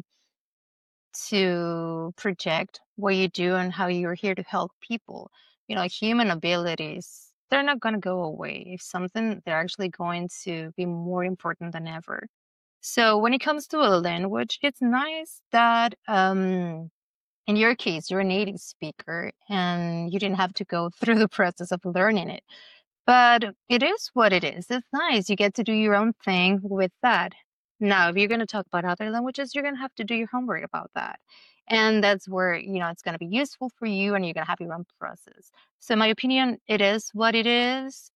Speaker 2: to project what you do and how you're here to help people. You know, human abilities, they're not going to go away. If something, they're actually going to be more important than ever. So when it comes to a language, it's nice that um, in your case, you're a native speaker and you didn't have to go through the process of learning it. But it is what it is. It's nice. You get to do your own thing with that. Now, if you're going to talk about other languages, you're going to have to do your homework about that. And that's where, you know, it's going to be useful for you and you're going to have your own process. So, in my opinion, it is what it is.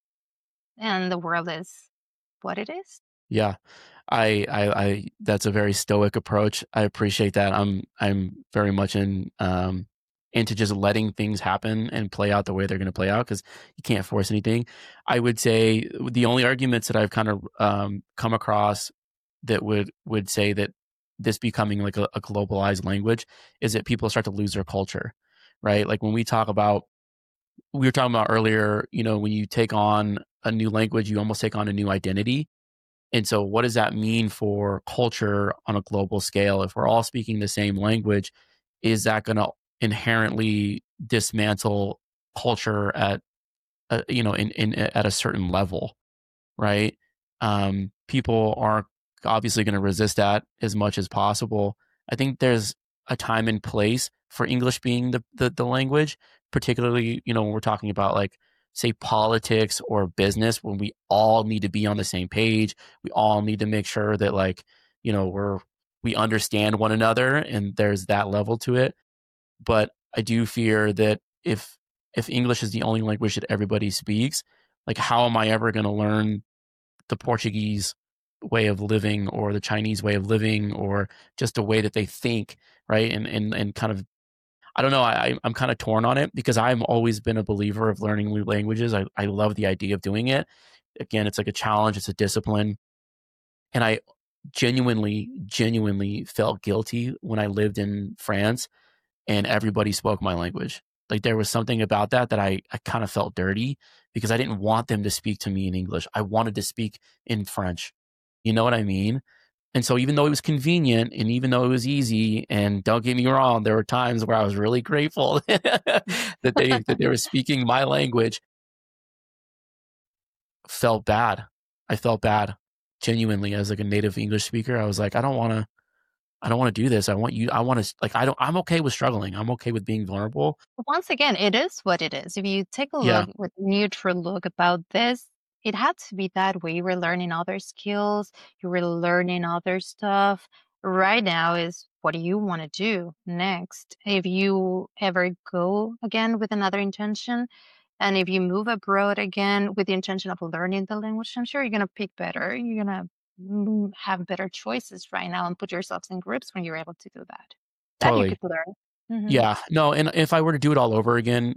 Speaker 2: And the world is what it is.
Speaker 1: Yeah. I, I, I, that's a very stoic approach. I appreciate that. I'm, I'm very much in, um, into just letting things happen and play out the way they're going to play out because you can't force anything. I would say the only arguments that I've kind of um, come across that would would say that this becoming like a, a globalized language is that people start to lose their culture, right? Like when we talk about, we were talking about earlier, you know, when you take on a new language, you almost take on a new identity. And so what does that mean for culture on a global scale? If we're all speaking the same language, is that going to inherently dismantle culture at, uh, you know, in, in at a certain level, right? Um, people aren't obviously going to resist that as much as possible. I think there's a time and place for English being the, the, the language, particularly, you know, when we're talking about like, say, politics or business, when we all need to be on the same page. We all need to make sure that like, you know, we're, we understand one another and there's that level to it. But I do fear that if, if English is the only language that everybody speaks, like how am I ever going to learn the Portuguese way of living or the Chinese way of living or just the way that they think, right? And and and kind of, I don't know, I, I'm kind of torn on it because I've always been a believer of learning new languages. I, I love the idea of doing it. Again, it's like a challenge, it's a discipline. And I genuinely, genuinely felt guilty when I lived in France and everybody spoke my language. Like there was something about that that I, I kind of felt dirty because I didn't want them to speak to me in English. I wanted to speak in French. You know what I mean? And so even though it was convenient and even though it was easy, and don't get me wrong, there were times where I was really grateful that they that they were speaking my language, felt bad. I felt bad genuinely as like a native English speaker. I was like, I don't want to I don't want to do this. I want you, I want to, like, I don't, I'm okay with struggling. I'm okay with being vulnerable.
Speaker 2: Once again, it is what it is. If you take a
Speaker 1: Yeah,
Speaker 2: look with neutral look about this, it had to be that way. You were learning other skills, you were learning other stuff. Right now is what do you want to do next? If you ever go again with another intention, and if you move abroad again with the intention of learning the language, I'm sure you're going to pick better. You're going to mm, have better choices right now and put yourselves in groups when you're able to do that. That you
Speaker 1: totally.
Speaker 2: could learn. Hmm.
Speaker 1: Yeah, no. And if I were to do it all over again,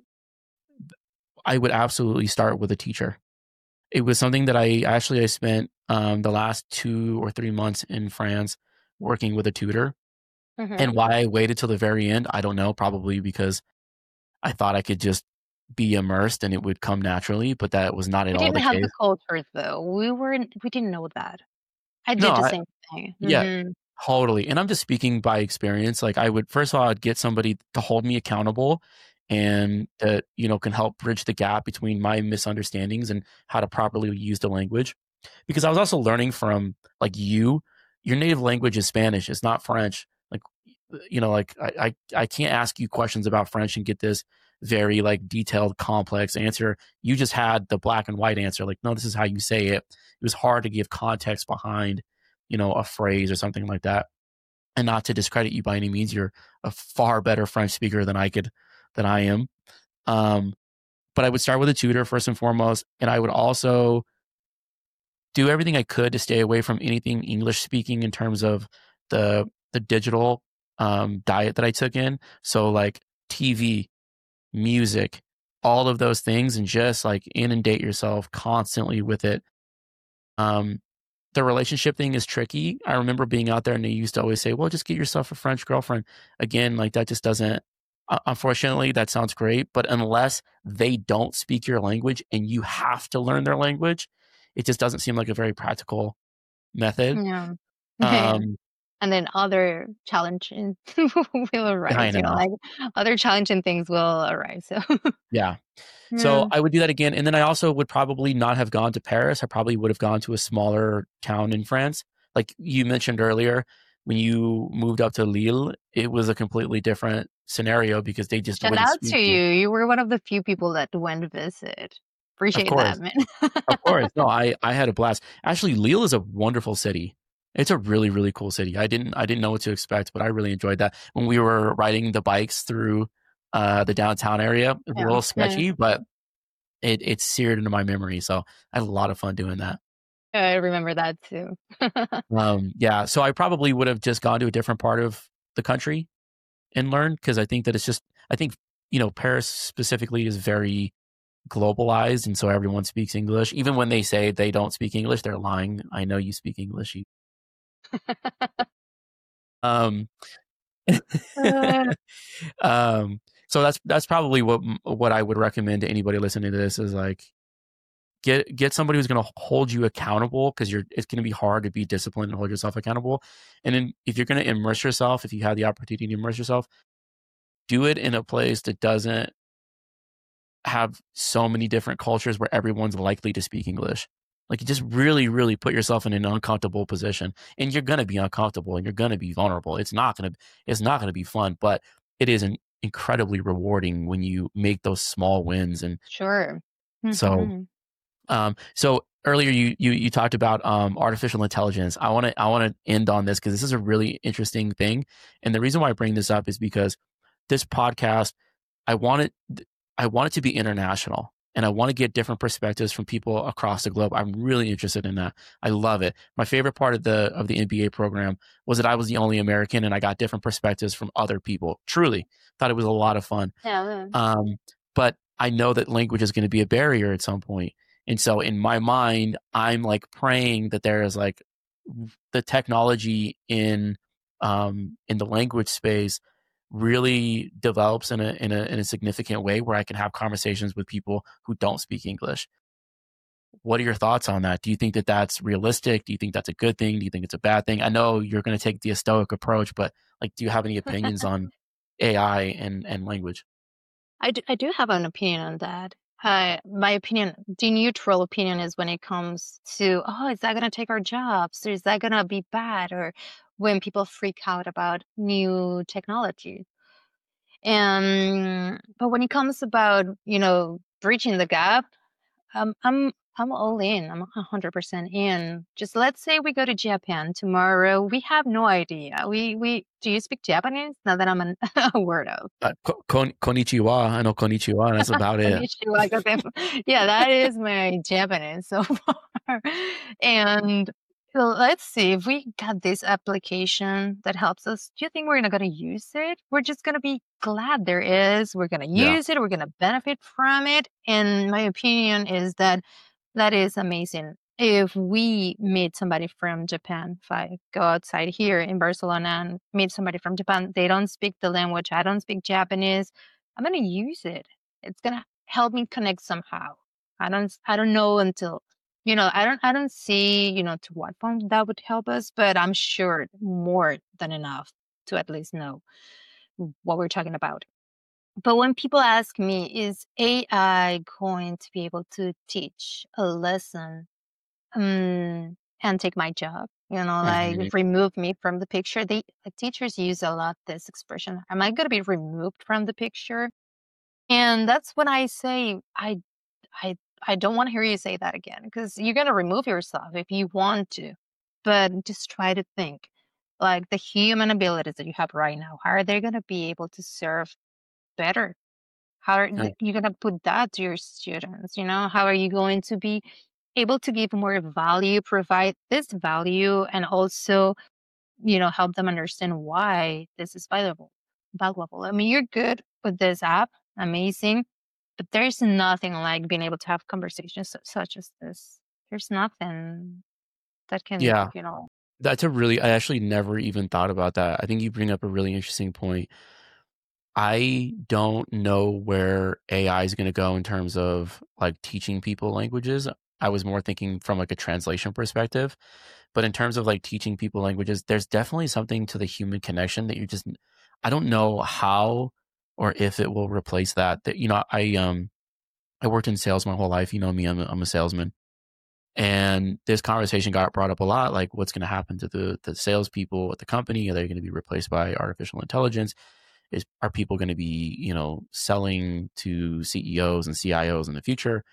Speaker 1: I would absolutely start with a teacher. It was something that I actually, I spent um, the last two or three months in France working with a tutor.
Speaker 2: Hmm.
Speaker 1: And why I waited till the very end, I don't know, probably because I thought I could just be immersed and it would come naturally, but that was not at
Speaker 2: We
Speaker 1: all
Speaker 2: didn't
Speaker 1: the
Speaker 2: have the
Speaker 1: case.
Speaker 2: culture though. We weren't we didn't know that. I
Speaker 1: No,
Speaker 2: did the
Speaker 1: I,
Speaker 2: same thing.
Speaker 1: yeah,
Speaker 2: Mhm.
Speaker 1: totally. And I'm just speaking by experience. Like I would, first of all, I'd get somebody to hold me accountable and that, you know, can help bridge the gap between my misunderstandings and how to properly use the language. Because I was also learning from like you, your native language is Spanish. It's not French. Like, you know, like I, I, I can't ask you questions about French and get this very like detailed, complex answer. You just had the black and white answer. Like, no, this is how you say it. It was hard to give context behind, you know, a phrase or something like that. And not to discredit you by any means, you're a far better French speaker than I could, than I am. Um, but I would start with a tutor first and foremost, and I would also do everything I could to stay away from anything English speaking in terms of the the digital um, diet that I took in. So like T V, music, all of those things, and just like inundate yourself constantly with it. Um, the relationship thing is tricky. I remember being out there and they used to always say, well, just get yourself a French girlfriend. Again, like that just doesn't, Uh, unfortunately, that sounds great, but unless they don't speak your language and you have to learn their language, it just doesn't seem like a very practical method.
Speaker 2: Yeah. Yeah.
Speaker 1: Um,
Speaker 2: And then other challenging will
Speaker 1: I
Speaker 2: arise, you know,
Speaker 1: know.
Speaker 2: like other challenging things will arise. So
Speaker 1: Yeah. So
Speaker 2: yeah.
Speaker 1: I would do that again. And then I also would probably not have gone to Paris. I probably would have gone to a smaller town in France. Like you mentioned earlier, when you moved up to Lille, it was a completely different scenario because they just
Speaker 2: Shout
Speaker 1: wouldn't
Speaker 2: out to
Speaker 1: speak you.
Speaker 2: you. You were one of the few people that went to visit.
Speaker 1: Of
Speaker 2: Appreciate that,
Speaker 1: course.
Speaker 2: man.
Speaker 1: Of course. No, I, I had a blast. Actually, Lille is a wonderful city. It's a really, really cool city. I didn't I didn't know what to expect, but I really enjoyed that. When we were riding the bikes through uh, the downtown area, it was a
Speaker 2: Yeah.
Speaker 1: little
Speaker 2: Yeah.
Speaker 1: sketchy, but it it's seared into my memory. So I had a lot of fun doing that.
Speaker 2: I remember that too.
Speaker 1: Um, yeah, so I probably would have just gone to a different part of the country and learned because I think that it's just I think you know Paris specifically is very globalized, and so everyone speaks English. Even when they say they don't speak English, they're lying. I know you speak English. You- Um,
Speaker 2: Uh,
Speaker 1: um, so that's that's probably what what I would recommend to anybody listening to this is like get get somebody who's going to hold you accountable because you're it's going to be hard to be disciplined and hold yourself accountable. And then if you're going to immerse yourself, if you have the opportunity to immerse yourself, do it in a place that doesn't have so many different cultures where everyone's likely to speak English. Like you just really, really put yourself in an uncomfortable position, and you're gonna be uncomfortable and you're gonna be vulnerable. It's not gonna, it's not gonna be fun, but it is an incredibly rewarding when you make those small wins. And
Speaker 2: sure.
Speaker 1: so,
Speaker 2: Hmm.
Speaker 1: um, so earlier you you you talked about um artificial intelligence. I want to I want to end on this because this is a really interesting thing, and the reason why I bring this up is because this podcast I want it I want it to be international and I want to get different perspectives from people across the globe. I'm really interested in that. I love it. My favorite part of the of the M B A program was that I was the only American and I got different perspectives from other people. Truly thought it was a lot of fun.
Speaker 2: Yeah.
Speaker 1: Um, but I know that language is going to be a barrier at some point. And so in my mind, I'm like praying that there is like the technology in um, in the language space really develops in a in a in a significant way where I can have conversations with people who don't speak English. What are your thoughts on that? Do you think that that's realistic? Do you think that's a good thing? Do you think it's a bad thing? I know you're going to take the stoic approach, but like, do you have any opinions on A I and and language?
Speaker 2: I do, I do have an opinion on that. Uh, my opinion, the neutral opinion is when it comes to, oh, is that going to take our jobs? Or is that going to be bad? Or when people freak out about new technology. And, but when it comes about, you know, bridging the gap, um, I'm I'm all in. I'm one hundred percent in. Just let's say we go to Japan tomorrow. We have no idea. We we do you speak Japanese? Not that I'm an, a word of.
Speaker 1: Uh, ko- kon- konnichiwa. I know konnichiwa, and that's about it.
Speaker 2: Konnichiwa, gozaimasu. Yeah, that is my Japanese so far. And so let's see if we got this application that helps us. Do you think we're not going to use it? We're just going to be glad there is. We're going to
Speaker 1: Yeah.
Speaker 2: use it. We're going to benefit from it. And my opinion is that that is amazing. If we meet somebody from Japan, if I go outside here in Barcelona and meet somebody from Japan, they don't speak the language. I don't speak Japanese. I'm going to use it. It's going to help me connect somehow. I don't, I don't know until, you know, I don't, I don't see, you know, to what point that would help us, but I'm sure more than enough to at least know what we're talking about. But when people ask me, is A I going to be able to teach a lesson um, and take my job? You know, like
Speaker 1: Mhm.
Speaker 2: remove me from the picture. They like teachers use a lot this expression. Am I going to be removed from the picture? And that's when I say I I I don't want to hear you say that again because you're going to remove yourself if you want to. But just try to think like the human abilities that you have right now. How are they going to be able to serve better? How are
Speaker 1: Yeah.
Speaker 2: th- you going to put that to your students? You know, how are you going to be able to give more value, provide this value, and also, you know, help them understand why this is valuable? Valuable. I mean, you're good with this app, amazing, but there's nothing like being able to have conversations su- such as this. There's nothing that can,
Speaker 1: Yeah.
Speaker 2: you know,
Speaker 1: That's a really, I actually never even thought about that. I think you bring up a really interesting point. I don't know where A I is gonna go in terms of, like, teaching people languages. I was more thinking from, like, a translation perspective, but in terms of, like, teaching people languages, there's definitely something to the human connection that you just I don't know how or if it will replace that. That, you know, I, um, I worked in sales my whole life, you know me, I'm a I'm a salesman, and this conversation got brought up a lot, like, what's gonna happen to the the salespeople at the company? Are they gonna be replaced by artificial intelligence? Is are people going to be, you know, selling to C E Os and C I Os in the future?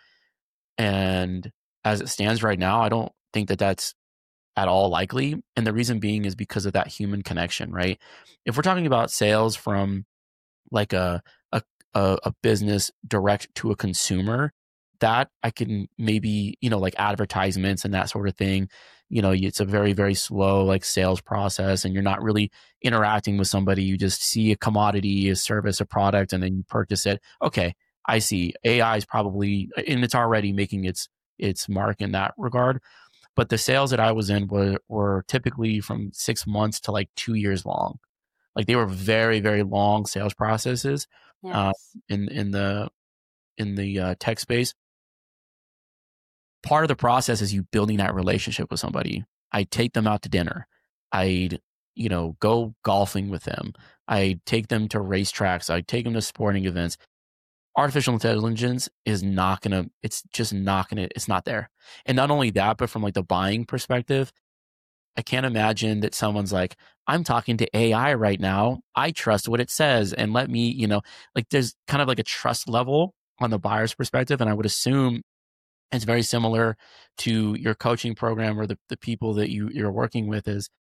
Speaker 1: And as it stands right now, I don't think that that's at all likely. And the reason being is because of that human connection, right? If we're talking about sales from like a a a, a business direct to a consumer, that I can maybe, you know, like advertisements and that sort of thing. You know, it's a very, very slow like sales process and you're not really interacting with somebody. You just see a commodity, a service, a product, and then you purchase it. Okay, I see. A I is probably and it's already making its its mark in that regard. But the sales that I was in were were typically from six months to like two years long. Like they were very, very long sales processes uh,
Speaker 2: Yes.
Speaker 1: in in the in the uh, tech space. Part of the process is you building that relationship with somebody. I'd take them out to dinner. I'd, you know, go golfing with them. I'd take them to racetracks. I'd take them to sporting events. Artificial intelligence is not going to, it's just not going to, it's not there. And not only that, but from like the buying perspective, I can't imagine that someone's like, I'm talking to A I right now. I trust what it says and let me, you know, like there's kind of like a trust level on the buyer's perspective. And I would assume it's very similar to your coaching program or the, the people that you, you're working with is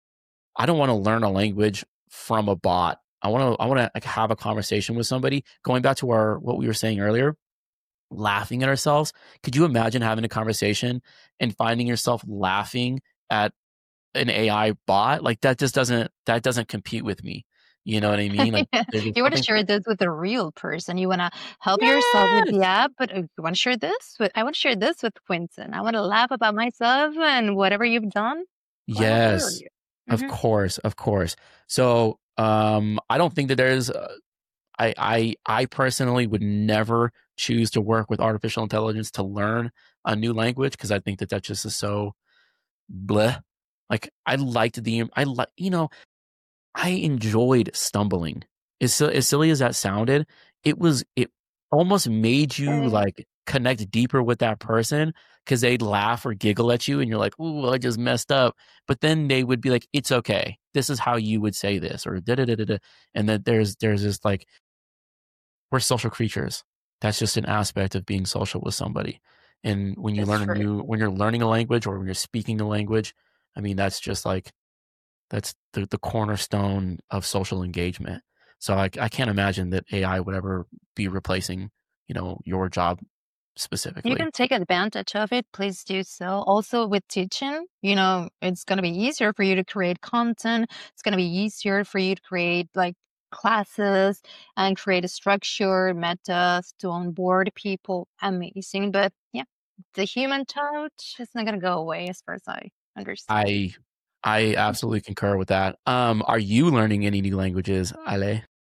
Speaker 1: I don't want to learn a language from a bot. I want to I want to like have a conversation with somebody. Going back to our what we were saying earlier, laughing at ourselves. Could you imagine having a conversation and finding yourself laughing at an A I bot? Like that just doesn't that doesn't compete with me. You know what I mean? Like there's
Speaker 2: You want to
Speaker 1: something.
Speaker 2: share this with a real person. You want to help yourself with the
Speaker 1: Yes.
Speaker 2: app, but uh, you want to share this with, I want to share this with Quinton. I want to laugh about myself and whatever you've done. Go ahead, do
Speaker 1: Yes,
Speaker 2: it.
Speaker 1: of
Speaker 2: Hmm.
Speaker 1: course, of course. So, um, I don't think that there's. Uh, I I I personally would never choose to work with artificial intelligence to learn a new language because I think that that just is so bleh. Like I liked the I like you know I enjoyed stumbling. As, si- as silly as that sounded, it was it almost made you like connect deeper with that person because they'd laugh or giggle at you, and you're like, "Ooh, I just messed up." But then they would be like, "It's okay. This is how you would say this," or da da da da da. And then there's there's this like we're social creatures. That's just an aspect of being social with somebody. And when you
Speaker 2: It's
Speaker 1: learn a
Speaker 2: true.
Speaker 1: new when you're learning a language or when you're speaking a language, I mean that's just like that's the, the cornerstone of social engagement. So I, I can't imagine that A I would ever be replacing, you know, your job
Speaker 2: You
Speaker 1: specifically.
Speaker 2: can take advantage of it. Please do so. Also, with teaching, you know, it's going to be easier for you to create content. It's going to be easier for you to create like classes and create a structure, metas to onboard people. Amazing. But yeah, the human touch is not going to go away as far as I understand.
Speaker 1: I I absolutely concur with that. Um, are you learning any new languages, Ale?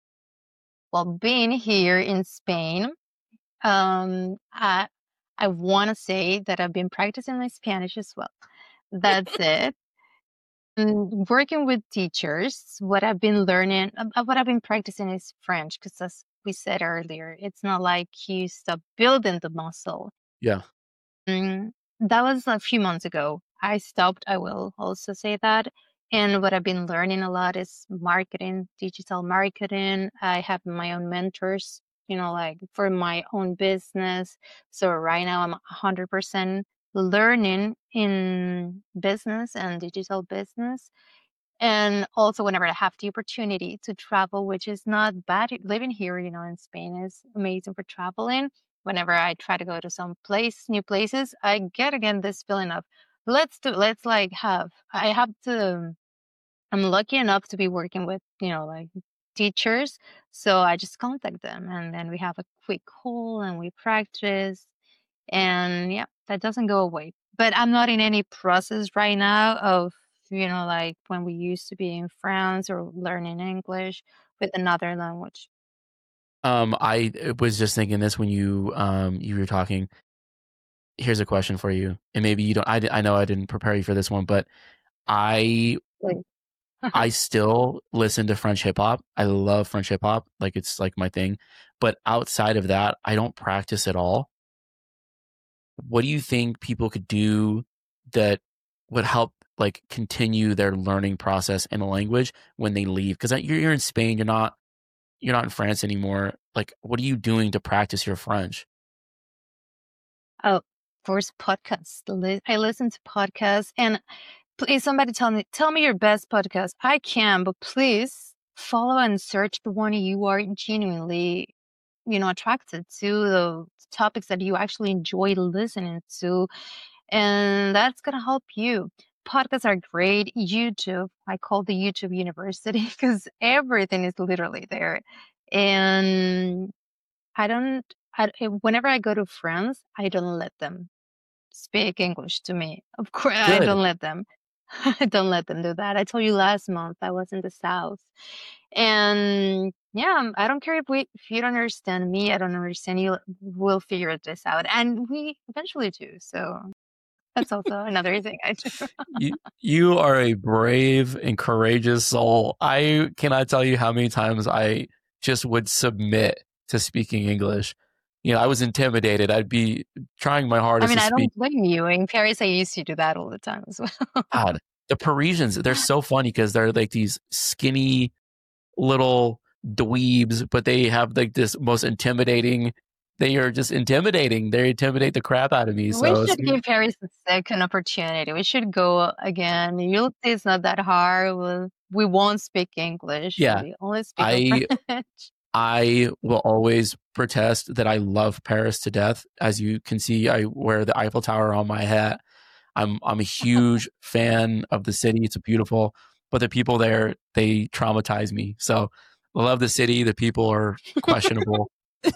Speaker 2: Well, being here in Spain, um, I, I want to say that I've been practicing my Spanish as well. That's it. Mm, working with teachers, what I've been learning, uh, uh, what I've been practicing is French, because as we said earlier, it's not like you stop building the muscle.
Speaker 1: Yeah.
Speaker 2: Mm, that was a few months ago. I stopped, I will also say that. And what I've been learning a lot is marketing, digital marketing. I have my own mentors, you know, like for my own business. So right now I'm one hundred percent learning in business and digital business. And also, whenever I have the opportunity to travel, which is not bad, living here, you know, in Spain is amazing for traveling. Whenever I try to go to some place, new places, I get again this feeling of let's do, let's like have, I have to, I'm lucky enough to be working with, you know, like teachers. So I just contact them and then we have a quick call and we practice. And yeah, that doesn't go away. But I'm not in any process right now of, you know, like when we used to be in France or learning English with another language.
Speaker 1: Um, I uh, was just thinking this when you um you were talking. Here's a question for you, and maybe you don't. I, di- I know I didn't prepare you for this one, but I
Speaker 2: Wait.
Speaker 1: I still listen to French hip hop. I love French hip hop, like it's like my thing. But outside of that, I don't practice at all. What do you think people could do that would help like continue their learning process in a language when they leave? Because you're, you're in Spain, you're not you're not in France anymore. Like, what are you doing to practice your French?
Speaker 2: Oh, first podcasts. Li- I listen to podcasts, and please, somebody tell me, tell me your best podcast. I can, but please follow and search the one you are genuinely, you know, attracted to, the topics that you actually enjoy listening to, and that's gonna help you. Podcasts are great. YouTube, I call the YouTube University because everything is literally there, and I don't. I, whenever I go to France, I don't let them speak English to me. Of course, I
Speaker 1: Good.
Speaker 2: don't let them. I don't let them do that. I told you last month I was in the South. And yeah, um, I don't care if we if you don't understand me, I don't understand you. We'll figure this out. And we eventually do. So that's also another thing I do.
Speaker 1: You you are a brave and courageous soul. I cannot tell you how many times I just would submit to speaking English. You know, I was intimidated. I'd be trying my
Speaker 2: I
Speaker 1: hardest
Speaker 2: mean,
Speaker 1: to
Speaker 2: I
Speaker 1: speak.
Speaker 2: don't blame you. In Paris, I used to do that all the time as well.
Speaker 1: God, the Parisians, they're so funny because they're like these skinny little dweebs, but they have like this most intimidating. They are just intimidating. They intimidate the crap out of me.
Speaker 2: We
Speaker 1: So
Speaker 2: should give Paris a second opportunity. We should go again. You'll see it's not that hard. We'll, we won't speak English.
Speaker 1: yeah,
Speaker 2: We only speak
Speaker 1: I
Speaker 2: French.
Speaker 1: I will always protest that I love Paris to death. As you can see, I wear the Eiffel Tower on my hat. I'm I'm a huge fan of the city. It's beautiful, but the people there, they traumatize me. So I love the city. The people are questionable.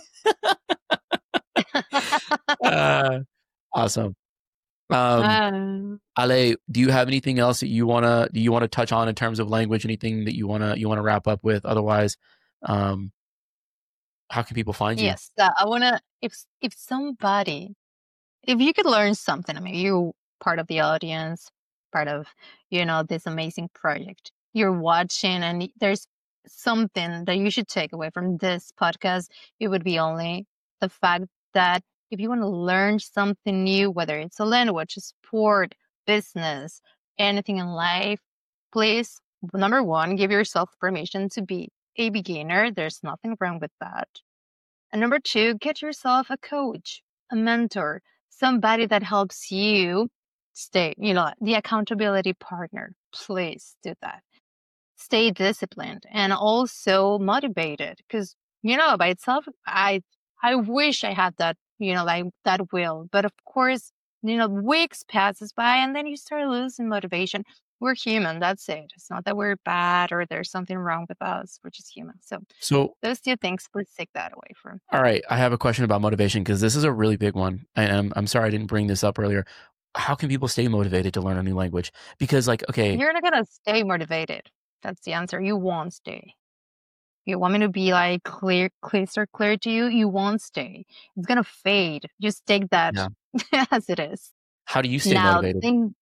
Speaker 1: Uh, awesome. Um,
Speaker 2: Um,
Speaker 1: Ale, do you have anything else that you wanna do you wanna touch on in terms of language? Anything that you wanna you wanna wrap up with? Otherwise, um, how can people find you?
Speaker 2: yes, uh, I wanna. If if somebody, if you could learn something, I mean, you're part of the audience, part of you know this amazing project. You're watching, and there's something that you should take away from this podcast. It would be only the fact that if you want to learn something new, whether it's a language, a sport, business, anything in life, please, number one, give yourself permission to be a beginner. There's nothing wrong with that. And number two, get yourself a coach, a mentor, somebody that helps you stay, you know, the accountability partner. Please do that. Stay disciplined and also motivated because, you know, by itself, I, I wish I had that, you know, like that will, but of course, you know, weeks passes by and then you start losing motivation. We're human. That's it. It's not that we're bad or there's something wrong with us. We're just human. So
Speaker 1: So,
Speaker 2: those two things, please take that away from.
Speaker 1: all right, I have a question about motivation because this is a really big one. And I'm, I'm sorry I didn't bring this up earlier. How can people stay motivated to learn a new language? Because, like, okay,
Speaker 2: You're not gonna stay motivated. That's the answer. You won't stay. You want me to be like clear, crystal clear to you? You won't stay. It's gonna fade. Just take that
Speaker 1: yeah.
Speaker 2: as it is.
Speaker 1: How do you stay
Speaker 2: Now,
Speaker 1: motivated?
Speaker 2: think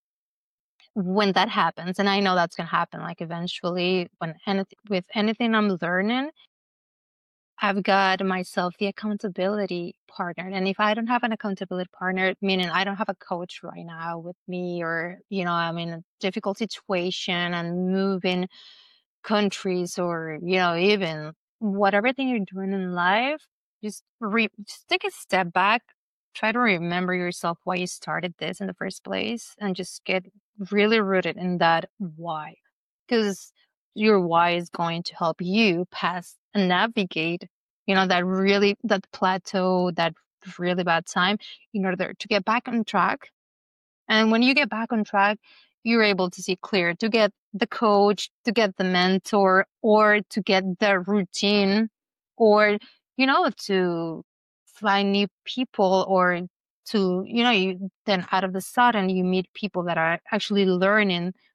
Speaker 2: when that happens, and I know that's gonna happen. Like eventually, when anything with anything I'm learning, I've got myself the accountability partner. And if I don't have an accountability partner, meaning I don't have a coach right now with me, or, you know, I'm in a difficult situation and moving countries, or, you know, even whatever thing you're doing in life, just, re- just take a step back, try to remember yourself why you started this in the first place, and just get really rooted in that why. Because your why is going to help you pass and navigate, you know, that really, that plateau, that really bad time in order to get back on track. And when you get back on track, you're able to see clear to get the coach, to get the mentor, or to get the routine, or, you know, to find new people, or to, you know, you then out of the sudden you meet people that are actually learning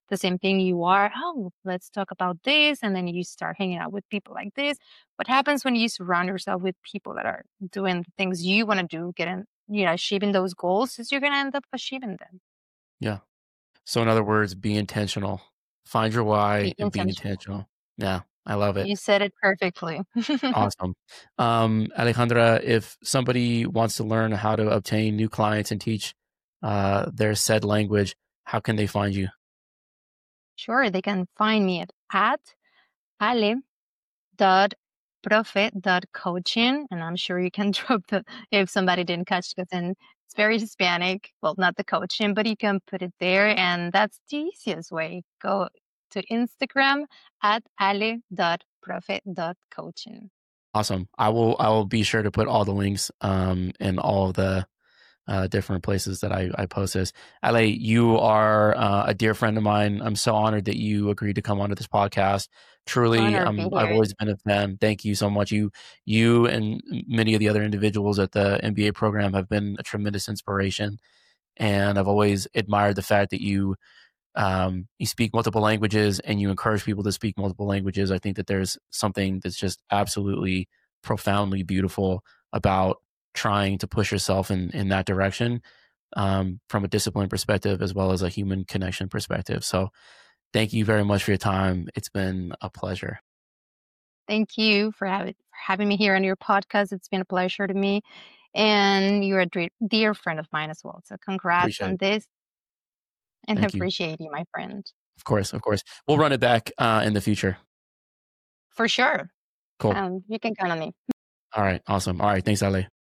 Speaker 2: the same thing you are. Oh, let's talk about this. And then you start hanging out with people like this. What happens when you surround yourself with people that are doing the things you want to do, getting, you know, achieving those goals, is you're going to end up achieving them.
Speaker 1: Yeah. So in other words, be intentional. Find your
Speaker 2: Be
Speaker 1: why and be
Speaker 2: intentional.
Speaker 1: intentional. Yeah, I love it.
Speaker 2: You said it perfectly.
Speaker 1: Awesome. Um, Alejandra, if somebody wants to learn how to obtain new clients and teach uh, their said language, how can they find you?
Speaker 2: Sure, they can find me at, at ale dot profe dot coaching, and I'm sure you can drop the if somebody didn't catch it, then it's very Hispanic. Well, not the coaching, but you can put it there, and that's the easiest way. Go to Instagram at ale dot profe dot coaching.
Speaker 1: Awesome. I will I will be sure to put all the links um in all of the uh, different places that I, I post this. Ale, you are uh, a dear friend of mine. I'm so honored that you agreed to come onto this podcast. Truly,
Speaker 2: Honor to be
Speaker 1: um, I've
Speaker 2: here.
Speaker 1: always been a fan. Thank you so much. You, you, and many of the other individuals at the M B A program have been a tremendous inspiration, and I've always admired the fact that you um, you speak multiple languages and you encourage people to speak multiple languages. I think that there's something that's just absolutely profoundly beautiful about trying to push yourself in, in that direction um, from a discipline perspective as well as a human connection perspective. So thank you very much for your time. It's been a pleasure.
Speaker 2: Thank you for having, for having me here on your podcast. It's been a pleasure to me. And you're a dear, dear friend of mine as well. So congrats
Speaker 1: Appreciate
Speaker 2: on
Speaker 1: it.
Speaker 2: this. And I
Speaker 1: Thank you.
Speaker 2: appreciate you, my friend.
Speaker 1: Of course, of course. We'll run it back uh, in the future.
Speaker 2: For sure.
Speaker 1: Cool.
Speaker 2: Um, you can count on me.
Speaker 1: All right. Awesome. All right. Thanks, Ale.